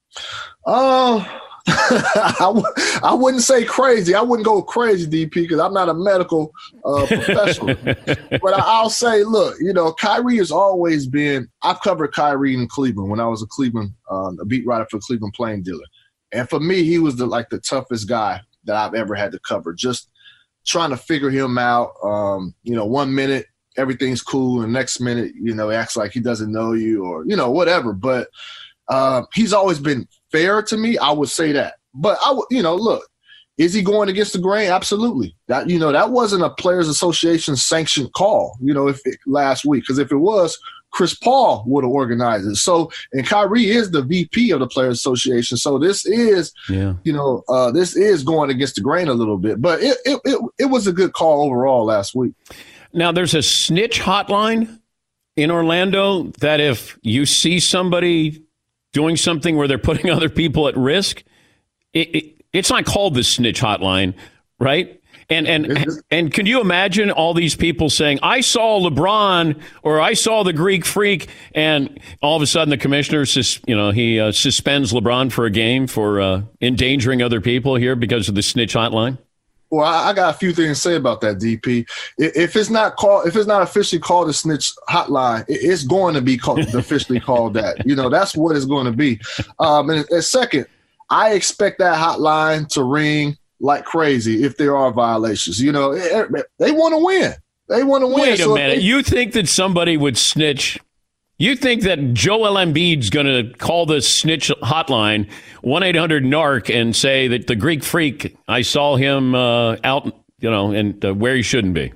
Speaker 19: Oh, uh, I, w- I wouldn't say crazy. I wouldn't go crazy, D P, because I'm not a medical uh, professional. But I, I'll say, look, you know, Kyrie has always been. I've covered Kyrie in Cleveland when I was a Cleveland, um, a beat writer for Cleveland Plain Dealer, and for me, he was the like the toughest guy that I've ever had to cover. Just trying to figure him out. Um, you know, one minute everything's cool, and next minute, you know, he acts like he doesn't know you, or you know, whatever. But uh, he's always been fair to me. I would say that. But I would, you know, look, is he going against the grain? Absolutely. That, you know, that wasn't a Players Association sanctioned call. You know, if it, last week, because if it was, Chris Paul would have organized it. So, and Kyrie is the V P of the Players Association. So this is, yeah. you know, uh, this is going against the grain a little bit. But it, it it it was a good call overall last week.
Speaker 8: Now, there's a snitch hotline in Orlando that if you see somebody doing something where they're putting other people at risk, it, it, it's not called the snitch hotline, right? And and and can you imagine all these people saying, I saw LeBron or I saw the Greek Freak, and all of a sudden the commissioner, sus, you know, he uh, suspends LeBron for a game for uh, endangering other people here because of the snitch hotline?
Speaker 19: Well, I got a few things to say about that, D P. If it's not called, if it's not officially called a snitch hotline, it's going to be called, officially called that. You know, that's what it's going to be. Um, and, and second, I expect that hotline to ring like crazy if there are violations. You know, they want to win. They want to win.
Speaker 8: Wait a
Speaker 19: so
Speaker 8: minute.
Speaker 19: They,
Speaker 8: you think that somebody would snitch? You think that Joel Embiid's going to call the snitch hotline, one eight hundred N A R C, and say that the Greek Freak, I saw him uh, out, you know, and uh, where he shouldn't be?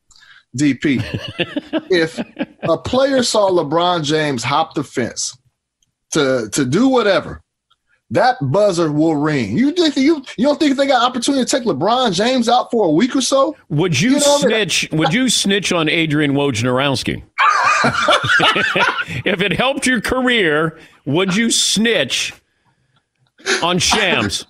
Speaker 19: D P, if a player saw LeBron James hop the fence to to do whatever, that buzzer will ring. You think you you don't think they got opportunity to take LeBron James out for a week or so?
Speaker 8: Would you,
Speaker 19: you know,
Speaker 8: snitch? Would you snitch on Adrian Wojnarowski? If it helped your career, would you snitch on Shams?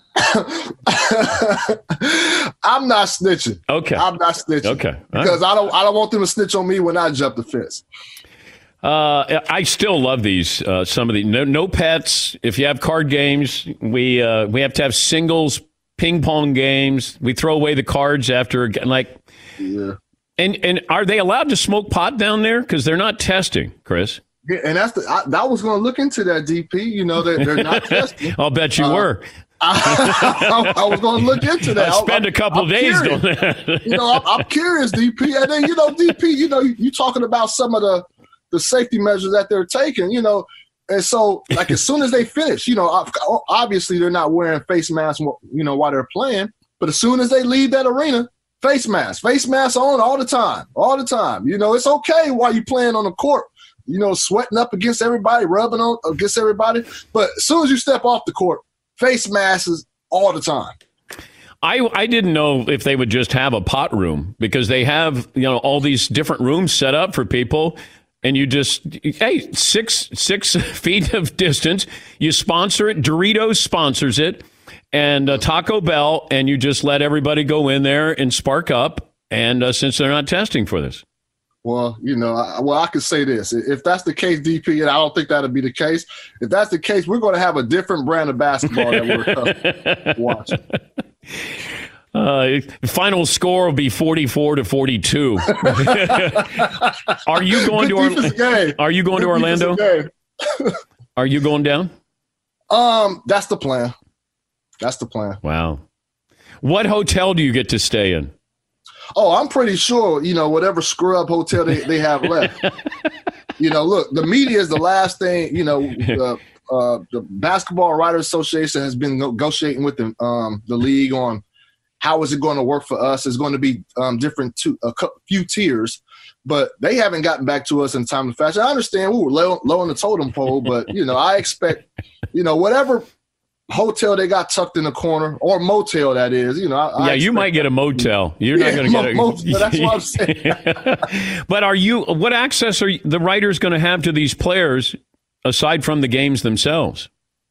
Speaker 19: I'm not snitching.
Speaker 8: Okay,
Speaker 19: I'm not snitching.
Speaker 8: Okay,
Speaker 19: because right. I don't I don't want them to snitch on me when I jump the fence.
Speaker 8: Uh, I still love these. Uh, some of the no, no pets. If you have card games, we uh, we have to have singles, ping pong games. We throw away the cards after like.
Speaker 19: Yeah.
Speaker 8: And and are they allowed to smoke pot down there? Because they're not testing, Chris.
Speaker 19: Yeah, and that's the I, I was going to look into that, D P. You know, they're, they're not testing.
Speaker 8: I'll bet you uh, were.
Speaker 19: I, I, I was going to look into that.
Speaker 8: I'll spend
Speaker 19: I,
Speaker 8: a couple
Speaker 19: I'm
Speaker 8: of days
Speaker 19: curious.
Speaker 8: doing that.
Speaker 19: You know, I'm, I'm curious, D P. And then, you know, D P, you know, you, you talking about some of the, the safety measures that they're taking, you know. And so, like, as soon as they finish, you know, obviously they're not wearing face masks, you know, while they're playing. But as soon as they leave that arena, face mask, face mask on all the time, all the time. You know, it's okay while you're playing on the court you know, sweating up against everybody, rubbing on against everybody. But as soon as you step off the court, face masks all the time.
Speaker 8: I, I didn't know if they would just have a pot room because they have, you know, all these different rooms set up for people. And you just, hey, six six feet of distance. You sponsor it. Doritos sponsors it. And uh, Taco Bell. And you just let everybody go in there and spark up. And uh, since they're not testing for this.
Speaker 19: Well, you know, I, well, I could say this. If that's the case, D P, and I don't think that'll be the case. If that's the case, we're going to have a different brand of basketball that we're watching. Uh, final score will be forty-four to forty-two. Are you going to Orlando? Are you going to Orlando? Are you going down? Um, that's the plan. That's the plan.
Speaker 8: Wow. What hotel do you get to stay in?
Speaker 19: Oh, I'm pretty sure, you know, whatever scrub hotel they, they have left. You know, look, the media is the last thing, you know, uh, uh, the Basketball Writers Association has been negotiating with the, um, the league on how is it going to work for us. It's going to be um, different, to a few tiers, but they haven't gotten back to us in time and fashion. I understand we were low, low on the totem pole, but, you know, I expect, you know, whatever hotel they got tucked in the corner, or motel that is, you know. I,
Speaker 8: yeah,
Speaker 19: I
Speaker 8: you might get a motel. You're yeah, not going to get a
Speaker 19: motel. That's what I'm saying.
Speaker 8: But are you? What access are the writers going to have to these players aside from the games themselves?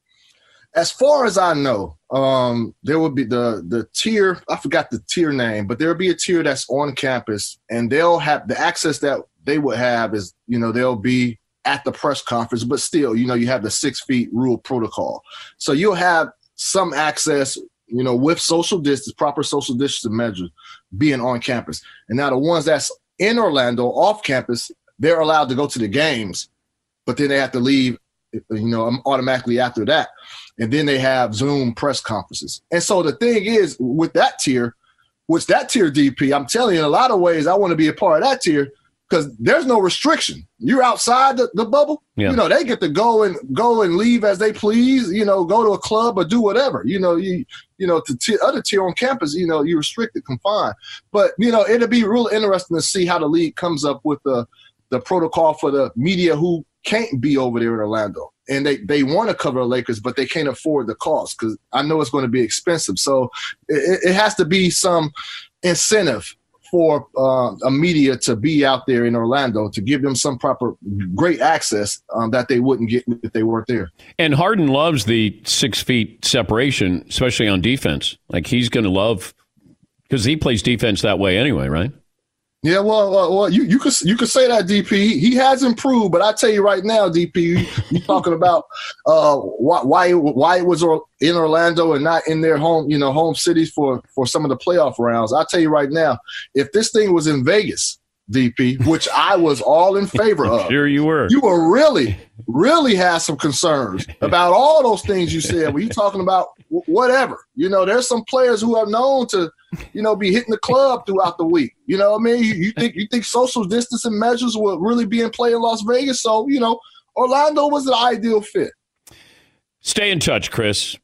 Speaker 19: As far as I know, um, there will be the the tier. I forgot the tier name, but there will be a tier that's on campus, and they'll have the access that they would have is, you know, they'll be at the press conference, but still, you know, you have the six feet rule protocol. So you'll have some access, you know, with social distance, proper social distancing measures being on campus. And now the ones that's in Orlando off campus, they're allowed to go to the games, but then they have to leave, you know, automatically after that. And then they have Zoom press conferences. And so the thing is with that tier, which that tier D P, I'm telling you, in a lot of ways, I want to be a part of that tier, because there's no restriction. You're outside the, the bubble. Yeah. You know, they get to go and go and leave as they please, you know, go to a club or do whatever. You know, you you know, to t- other tier on campus, you know, you're restricted, confined. But, you know, it'll be real interesting to see how the league comes up with the the protocol for the media who can't be over there in Orlando. And they, they want to cover the Lakers, but they can't afford the cost, because I know it's going to be expensive. So it, it has to be some incentive for uh, a media to be out there in Orlando, to give them some proper great access um, that they wouldn't get if they weren't there.
Speaker 8: And Harden loves the six feet separation, especially on defense. Like, he's going to love, because he plays defense that way anyway, right?
Speaker 19: Yeah, well, well, well you you could you could say that, D P. He has improved, but I tell you right now, D P, you, you talking about uh, why why why it was in Orlando and not in their home, you know, home cities for for some of the playoff rounds. I tell you right now, if this thing was in Vegas, D P, which I was all in favor of,
Speaker 8: sure you were,
Speaker 19: you were really really have some concerns about all those things you said. When you talking about whatever, you know, there's some players who are known to, you know, be hitting the club throughout the week. You know what I mean? You, you think you think social distancing measures will really be in play in Las Vegas? So, you know, Orlando was the ideal fit.
Speaker 8: Stay in touch, Chris.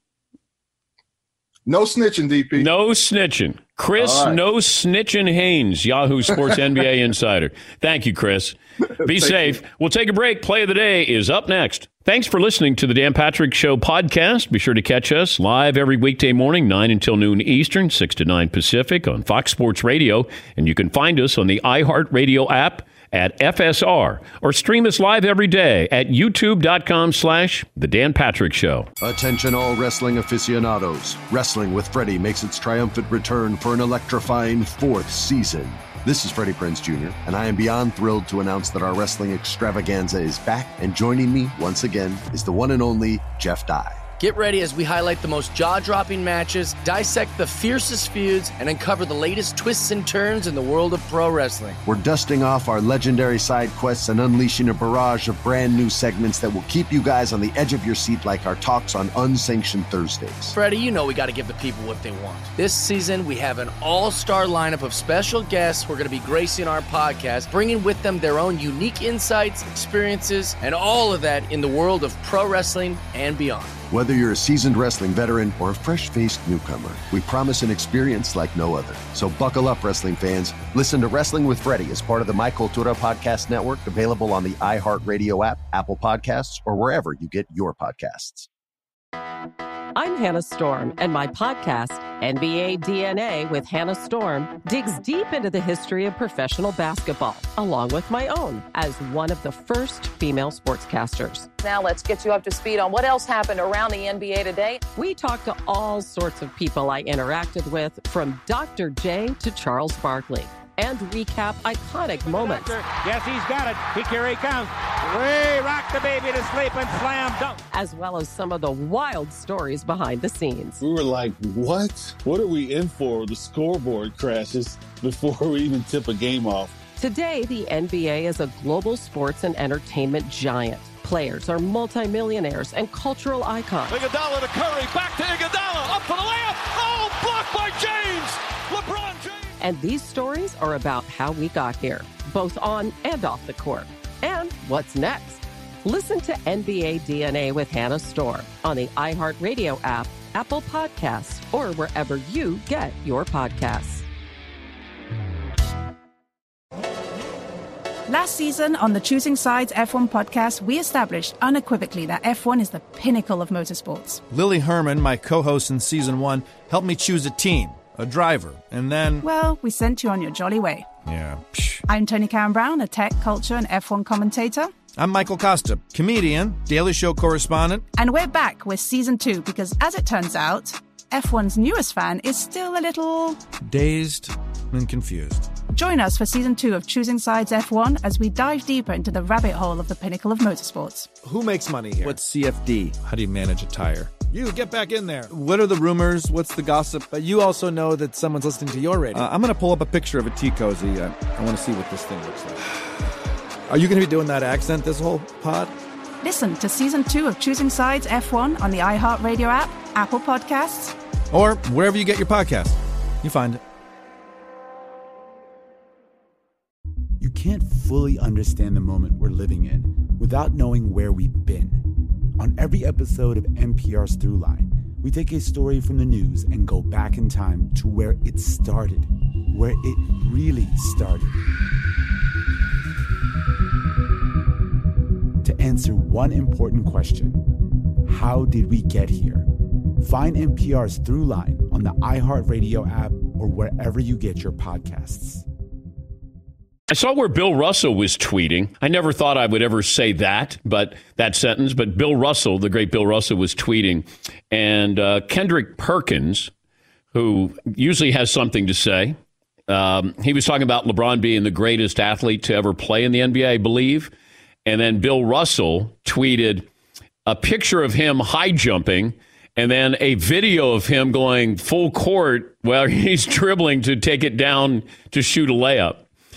Speaker 19: No snitching, D P.
Speaker 8: No snitching. Chris, right. No snitching Haynes, Yahoo Sports N B A insider. Thank you, Chris. Be safe. You. We'll take a break. Play of the day is up next. Thanks for listening to the Dan Patrick Show podcast. Be sure to catch us live every weekday morning, nine until noon Eastern, six to nine Pacific on Fox Sports Radio. And you can find us on the iHeartRadio app at F S R, or stream us live every day at youtube.com slash The Dan Patrick Show.
Speaker 5: Attention all wrestling aficionados. Wrestling with Freddie makes its triumphant return for an electrifying fourth season. This is Freddie Prinze Junior, and I am beyond thrilled to announce that our wrestling extravaganza is back, and joining me once again is the one and only Jeff Dye.
Speaker 6: Get ready as we highlight the most jaw-dropping matches, dissect the fiercest feuds, and uncover the latest twists and turns in the world of pro wrestling.
Speaker 5: We're dusting off our legendary side quests and unleashing a barrage of brand new segments that will keep you guys on the edge of your seat, like our talks on Unsanctioned Thursdays.
Speaker 6: Freddie, you know we got to give the people what they want. This season, we have an all-star lineup of special guests who are going to be gracing our podcast, bringing with them their own unique insights, experiences, and all of that in the world of pro wrestling and beyond.
Speaker 5: Whether you're a seasoned wrestling veteran or a fresh-faced newcomer, we promise an experience like no other. So buckle up, wrestling fans. Listen to Wrestling with Freddie as part of the My Cultura Podcast Network, available on the iHeartRadio app, Apple Podcasts, or wherever you get your podcasts.
Speaker 2: I'm Hannah Storm, and my podcast, N B A D N A with Hannah Storm, digs deep into the history of professional basketball, along with my own, as one of the first female sportscasters.
Speaker 15: Now let's get you up to speed on what else happened around the N B A today.
Speaker 2: We talked to all sorts of people I interacted with, from Doctor J to Charles Barkley, and recap iconic moments.
Speaker 20: Yes, he's got it. He, here he comes. Way rock the baby to sleep and slam dunk.
Speaker 2: As well as some of the wild stories behind the scenes.
Speaker 17: We were like, what? What are we in for? The scoreboard crashes before we even tip a game off.
Speaker 2: Today, the N B A is a global sports and entertainment giant. Players are multimillionaires and cultural icons.
Speaker 16: Iguodala to Curry, back to Iguodala, up for the layup. Oh, blocked by James. LeBron James.
Speaker 2: And these stories are about how we got here, both on and off the court. And what's next? Listen to N B A D N A with Hannah Storm on the iHeartRadio app, Apple Podcasts, or wherever you get your podcasts.
Speaker 3: Last season on the Choosing Sides F one podcast, we established unequivocally that F one is the pinnacle of motorsports.
Speaker 14: Lily Herman, my co-host in season one, helped me choose a team, a driver, and then...
Speaker 3: Well, we sent you on your jolly way.
Speaker 14: Yeah. Psh.
Speaker 3: I'm Tony Karen Brown, a tech, culture, and F one commentator.
Speaker 14: I'm Michael Costa, comedian, Daily Show correspondent.
Speaker 3: And we're back with season two because, as it turns out, F one's newest fan is still a little...
Speaker 14: dazed and confused.
Speaker 3: Join us for season two of Choosing Sides F one as we dive deeper into the rabbit hole of the pinnacle of motorsports.
Speaker 14: Who makes money here? What's C F D? How do you manage a tire? You, get back in there. What are the rumors? What's the gossip? But you also know that someone's listening to your radio. Uh, I'm going to pull up a picture of a tea cozy. Uh, I want to see what this thing looks like. Are you going to be doing that accent this whole pod?
Speaker 3: Listen to season two of Choosing Sides F one on the iHeartRadio app, Apple Podcasts,
Speaker 14: or wherever you get your podcasts. You find it.
Speaker 18: You can't fully understand the moment we're living in without knowing where we've been. On every episode of N P R's Throughline, we take a story from the news and go back in time to where it started, where it really started. To answer one important question, how did we get here? Find N P R's Throughline on the iHeartRadio app or wherever you get your podcasts.
Speaker 8: I saw where Bill Russell was tweeting. I never thought I would ever say that, but that sentence. But Bill Russell, the great Bill Russell, was tweeting. And uh, Kendrick Perkins, who usually has something to say, um, he was talking about LeBron being the greatest athlete to ever play in the N B A, I believe. And then Bill Russell tweeted a picture of him high jumping and then a video of him going full court while he's dribbling to take it down to shoot a layup.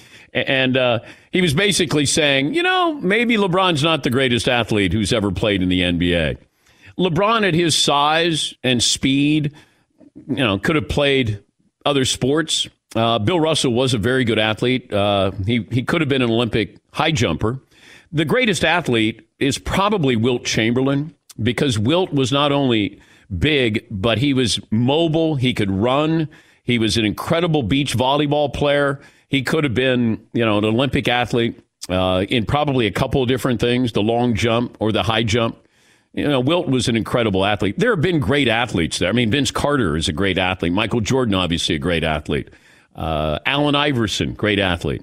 Speaker 8: And uh, he was basically saying, you know, maybe LeBron's not the greatest athlete who's ever played in the N B A. LeBron, at his size and speed, you know, could have played other sports. Uh, Bill Russell was a very good athlete. Uh, he, he could have been an Olympic high jumper. The greatest athlete is probably Wilt Chamberlain, because Wilt was not only big, but he was mobile. He could run. He was an incredible beach volleyball player. He could have been, you know, an Olympic athlete uh, in probably a couple of different things, the long jump or the high jump. You know, Wilt was an incredible athlete. There have been great athletes there. I mean, Vince Carter is a great athlete. Michael Jordan, obviously, a great athlete. Uh, Allen Iverson, great athlete.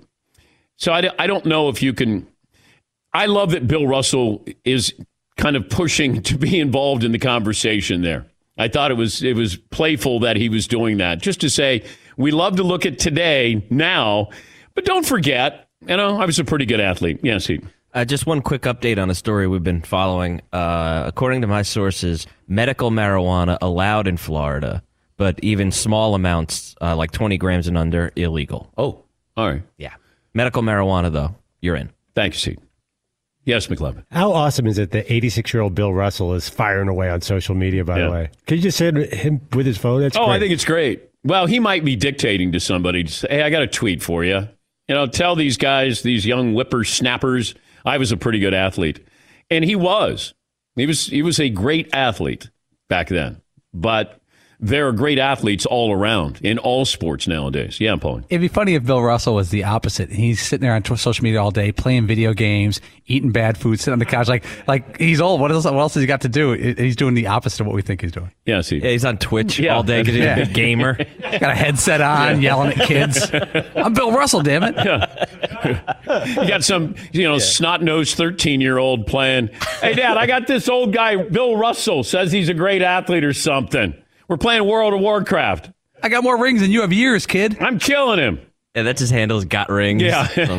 Speaker 8: So I, I don't know if you can... I love that Bill Russell is kind of pushing to be involved in the conversation there. I thought it was it was playful that he was doing that, just to say, we love to look at today, now, but don't forget, you know, I was a pretty good athlete. Yes, he.
Speaker 12: Uh, just one quick update on a story we've been following. Uh, according to my sources, medical marijuana allowed in Florida, but even small amounts, uh, like twenty grams and under, illegal.
Speaker 8: Oh, all right.
Speaker 12: Yeah. Medical marijuana, though, you're in.
Speaker 8: Thank you, Steve. Yes, McLevin.
Speaker 10: How awesome is it that eighty-six-year-old Bill Russell is firing away on social media, by
Speaker 8: yeah.
Speaker 10: the way? Can you just send him with his phone? That's
Speaker 8: oh,
Speaker 10: great.
Speaker 8: I think it's great. Well, he might be dictating to somebody to say, hey, I got a tweet for you. You know, tell these guys, these young whippersnappers, I was a pretty good athlete. And he was. He was he was a great athlete back then, but there are great athletes all around in all sports nowadays. Yeah, Paul.
Speaker 11: It'd be funny if Bill Russell was the opposite. He's sitting there on t- social media all day, playing video games, eating bad food, sitting on the couch. Like, like he's old. What else, what else has he got to do? He's doing the opposite of what we think he's doing.
Speaker 8: Yeah, see.
Speaker 12: Yeah, he's on Twitch
Speaker 8: Yeah.
Speaker 12: all day because he's
Speaker 11: Yeah.
Speaker 12: a big gamer.
Speaker 11: Got a headset on, yelling at kids. I'm Bill Russell, damn it.
Speaker 8: You got some, you know, snot-nosed thirteen-year-old playing, hey, Dad, I got this old guy, Bill Russell, says he's a great athlete or something. We're playing World of Warcraft.
Speaker 11: I got more rings than you have years, kid.
Speaker 8: I'm killing him.
Speaker 12: Yeah, that's his handle. Is got rings.
Speaker 8: Yeah.
Speaker 12: Um,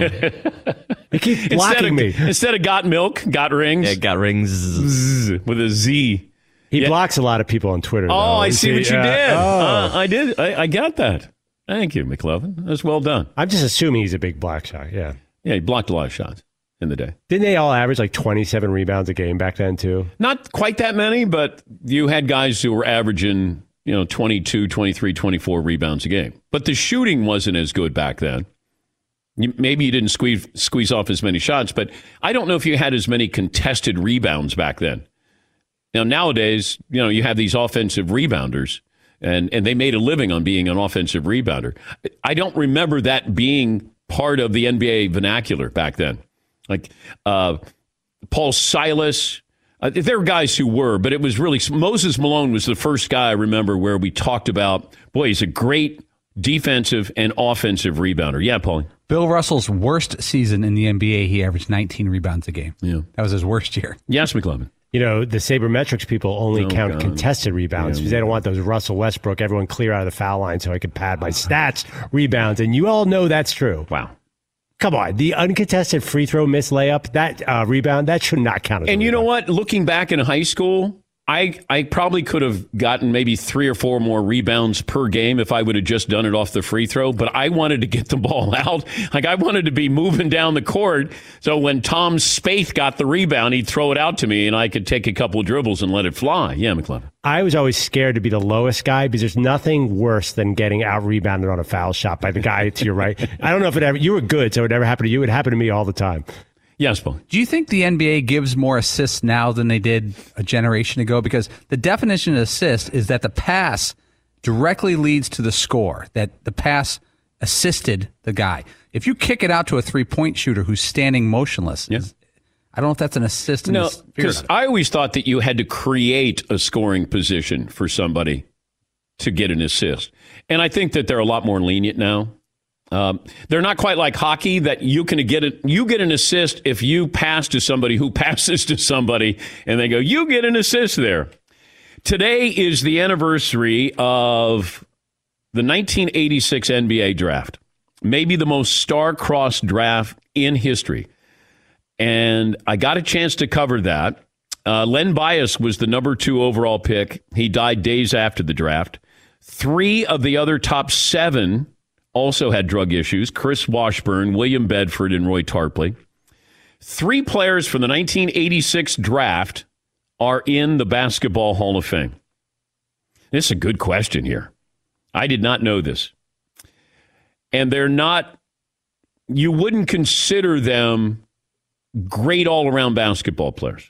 Speaker 10: You keep
Speaker 8: Instead
Speaker 10: blocking
Speaker 8: of,
Speaker 10: me.
Speaker 8: instead of got milk, got rings.
Speaker 12: yeah, got rings.
Speaker 8: Zzz, with a Z.
Speaker 10: He
Speaker 8: Yeah.
Speaker 10: blocks a lot of people on Twitter.
Speaker 8: Oh,
Speaker 10: though.
Speaker 8: I see what you
Speaker 10: uh,
Speaker 8: did.
Speaker 10: oh.
Speaker 8: Uh, I did. I, I got that. Thank you, McLovin. That's well done.
Speaker 10: I'm just assuming he's a big block shot. Yeah.
Speaker 8: Yeah, he blocked a lot of shots in the day.
Speaker 10: Didn't they all average like twenty-seven rebounds a game back then, too?
Speaker 8: Not quite that many, but you had guys who were averaging, you know, twenty-two, twenty-three, twenty-four rebounds a game. But the shooting wasn't as good back then. You, maybe you didn't squeeze squeeze off as many shots, but I don't know if you had as many contested rebounds back then. Now, nowadays, you know, you have these offensive rebounders, and, and they made a living on being an offensive rebounder. I don't remember that being part of the N B A vernacular back then. Like uh, Paul Silas, uh, there were guys who were, but it was really, Moses Malone was the first guy I remember where we talked about, boy, he's a great defensive and offensive rebounder. Yeah, Paulie.
Speaker 11: Bill Russell's worst season in the N B A, he averaged nineteen rebounds a game.
Speaker 8: Yeah.
Speaker 11: That was his worst year.
Speaker 8: Yes, McLovin.
Speaker 10: You know, the sabermetrics people only
Speaker 8: Oh,
Speaker 10: count
Speaker 8: God.
Speaker 10: contested rebounds
Speaker 8: Yeah.
Speaker 10: because they don't want those Russell Westbrook, everyone clear out of the foul line so I could pad my stats, rebounds. And you all know that's true.
Speaker 8: Wow.
Speaker 10: Come on. The uncontested free throw miss layup, that uh, rebound, that should not count as
Speaker 8: And
Speaker 10: a
Speaker 8: you know
Speaker 10: rebound.
Speaker 8: what? Looking back in high school, I I probably could have gotten maybe three or four more rebounds per game if I would have just done it off the free throw. But I wanted to get the ball out. Like I wanted to be moving down the court. So when Tom Spaeth got the rebound, he'd throw it out to me and I could take a couple of dribbles and let it fly. Yeah, McLovin.
Speaker 10: I was always scared to be the lowest guy because there's nothing worse than getting out rebounded on a foul shot by the guy to your right. I don't know if it ever, you were good, so it never happened to you. It happened to me all the time.
Speaker 8: Yes, Paul.
Speaker 11: Do you think the N B A gives more assists now than they did a generation ago? Because the definition of assist is that the pass directly leads to the score, that the pass assisted the guy. If you kick it out to a three-point shooter who's standing motionless,
Speaker 8: Yeah.
Speaker 11: I don't know if that's an assist in
Speaker 8: No,
Speaker 11: the spirit
Speaker 8: because
Speaker 11: of it.
Speaker 8: I always thought that you had to create a scoring position for somebody to get an assist. And I think that they're a lot more lenient now. Um, they're not quite like hockey that you can get it. You get an assist if you pass to somebody who passes to somebody, and they go, "You get an assist there." Today is the anniversary of the nineteen eighty-six N B A draft, maybe the most star-crossed draft in history. And I got a chance to cover that. Uh, Len Bias was the number two overall pick. He died days after the draft. Three of the other top seven also had drug issues: Chris Washburn, William Bedford, and Roy Tarpley. Three players from the nineteen eighty-six draft are in the Basketball Hall of Fame. This is a good question here. I did not know this. And they're not, you wouldn't consider them great all-around basketball players.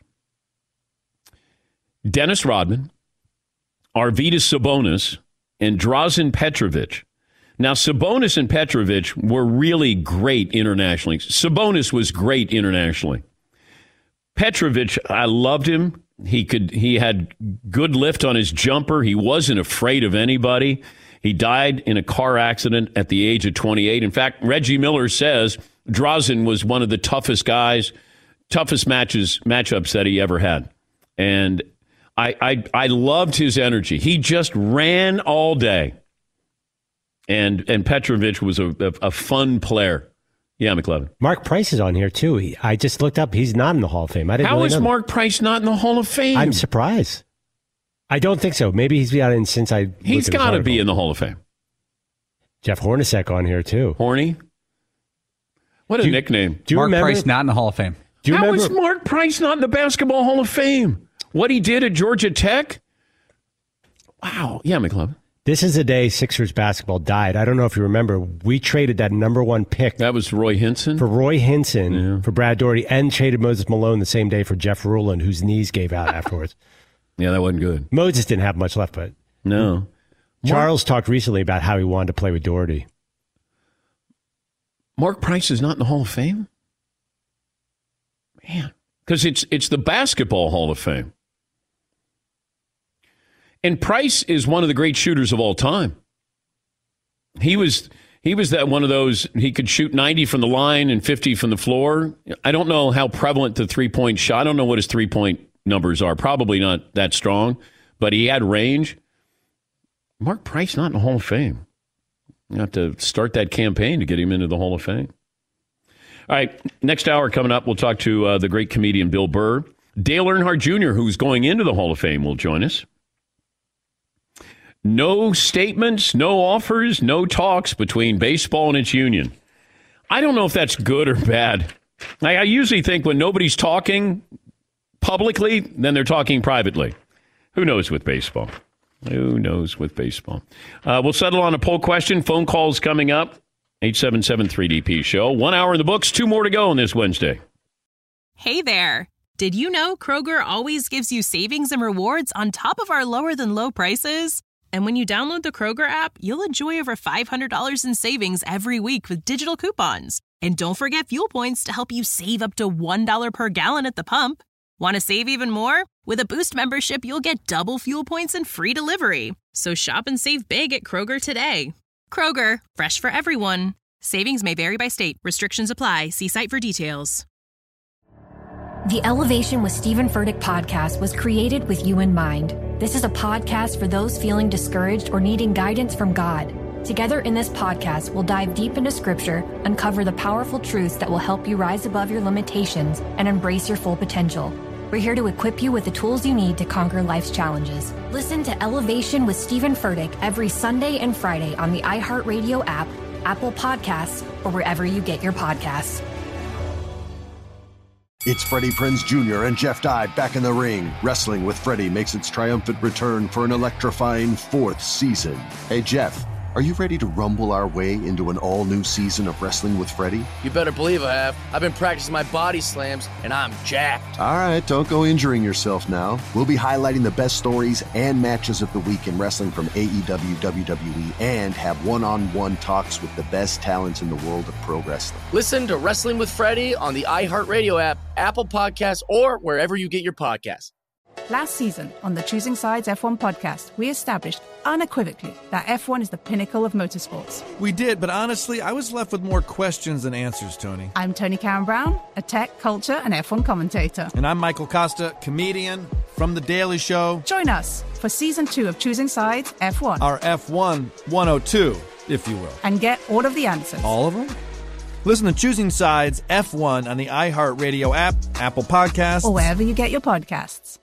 Speaker 8: Dennis Rodman, Arvydas Sabonis, and Drazen Petrovic. Now, Sabonis and Petrovic were really great internationally. Sabonis was great internationally. Petrovic, I loved him. He could. He had good lift on his jumper. He wasn't afraid of anybody. He died in a car accident at the age of twenty-eight. In fact, Reggie Miller says Drazen was one of the toughest guys, toughest matches matchups that he ever had. And I, I, I loved his energy. He just ran all day. And and Petrovic was a, a, a fun player. Yeah, McLevin.
Speaker 10: Mark Price is on here, too. He, I just looked up. He's not in the Hall of Fame. I didn't
Speaker 8: How
Speaker 10: really
Speaker 8: is
Speaker 10: know that.
Speaker 8: Mark Price not in the Hall of Fame?
Speaker 10: I'm surprised. I don't think so. Maybe he's got in since I.
Speaker 8: He's got to be in the Hall of Fame.
Speaker 10: Jeff Hornacek on here, too.
Speaker 8: Horny? What a
Speaker 10: Do you-
Speaker 8: nickname.
Speaker 10: Do you
Speaker 11: Mark
Speaker 10: remember?
Speaker 11: Price not in the Hall of Fame.
Speaker 10: Do you
Speaker 8: How
Speaker 10: remember?
Speaker 8: is Mark Price not in the Basketball Hall of Fame? What he did at Georgia Tech? Wow. Yeah, McLovin.
Speaker 10: This is the day Sixers basketball died. I don't know if you remember. We traded that number one pick.
Speaker 8: That was Roy Hinson?
Speaker 10: For Roy Hinson,
Speaker 8: yeah.
Speaker 10: for Brad Daugherty, and traded Moses Malone the same day for Jeff Ruland, whose knees gave out afterwards.
Speaker 8: Yeah, that wasn't good.
Speaker 10: Moses didn't have much left, but...
Speaker 8: No.
Speaker 10: Charles Mark, talked recently about how he wanted to play with Daugherty.
Speaker 8: Mark Price is not in the Hall of Fame? Man. Because it's it's the Basketball Hall of Fame. And Price is one of the great shooters of all time. He was he was that one of those, he could shoot ninety from the line and fifty from the floor. I don't know how prevalent the three-point shot. I don't know what his three-point numbers are. Probably not that strong, but he had range. Mark Price not in the Hall of Fame. You have to start that campaign to get him into the Hall of Fame. All right, next hour coming up, we'll talk to uh, the great comedian Bill Burr. Dale Earnhardt Junior, who's going into the Hall of Fame, will join us. No statements, no offers, no talks between baseball and its union. I don't know if that's good or bad. I, I usually think when nobody's talking publicly, then they're talking privately. Who knows with baseball? Who knows with baseball? Uh, we'll settle on a poll question. Phone calls coming up. eight seven seven three D P show. One hour in the books. Two more to go on this Wednesday.
Speaker 21: Hey there. Did you know Kroger always gives you savings and rewards on top of our lower than low prices? And when you download the Kroger app, you'll enjoy over five hundred dollars in savings every week with digital coupons. And don't forget fuel points to help you save up to one dollar per gallon at the pump. Want to save even more? With a Boost membership, you'll get double fuel points and free delivery. So shop and save big at Kroger today. Kroger, fresh for everyone. Savings may vary by state. Restrictions apply. See site for details.
Speaker 1: The Elevation with Stephen Furtick podcast was created with you in mind. This is a podcast for those feeling discouraged or needing guidance from God. Together in this podcast, we'll dive deep into Scripture, uncover the powerful truths that will help you rise above your limitations and embrace your full potential. We're here to equip you with the tools you need to conquer life's challenges. Listen to Elevation with Stephen Furtick every Sunday and Friday on the iHeartRadio app, Apple Podcasts, or wherever you get your podcasts.
Speaker 5: It's Freddie Prinze Junior and Jeff Dye back in the ring. Wrestling with Freddie makes its triumphant return for an electrifying fourth season. Hey, Jeff, are you ready to rumble our way into an all-new season of Wrestling with Freddie?
Speaker 6: You better believe I have. I've been practicing my body slams, and I'm jacked.
Speaker 5: All right, don't go injuring yourself now. We'll be highlighting the best stories and matches of the week in wrestling from A E W, W W E, and have one-on-one talks with the best talents in the world of pro wrestling.
Speaker 6: Listen to Wrestling with Freddie on the iHeartRadio app, Apple Podcasts, or wherever you get your podcasts.
Speaker 3: Last season on the Choosing Sides F one podcast, we established unequivocally that F one is the pinnacle of motorsports.
Speaker 14: We did, but honestly, I was left with more questions than answers, Tony.
Speaker 3: I'm Tony Karen Brown, a tech, culture, and F one commentator.
Speaker 14: And I'm Michael Costa, comedian from The Daily Show.
Speaker 3: Join us for season two of Choosing Sides F one.
Speaker 14: Our F one one oh two, if you will.
Speaker 3: And get all of the answers.
Speaker 14: All of them? Listen to Choosing Sides F one on the iHeartRadio app, Apple Podcasts,
Speaker 3: or wherever you get your podcasts.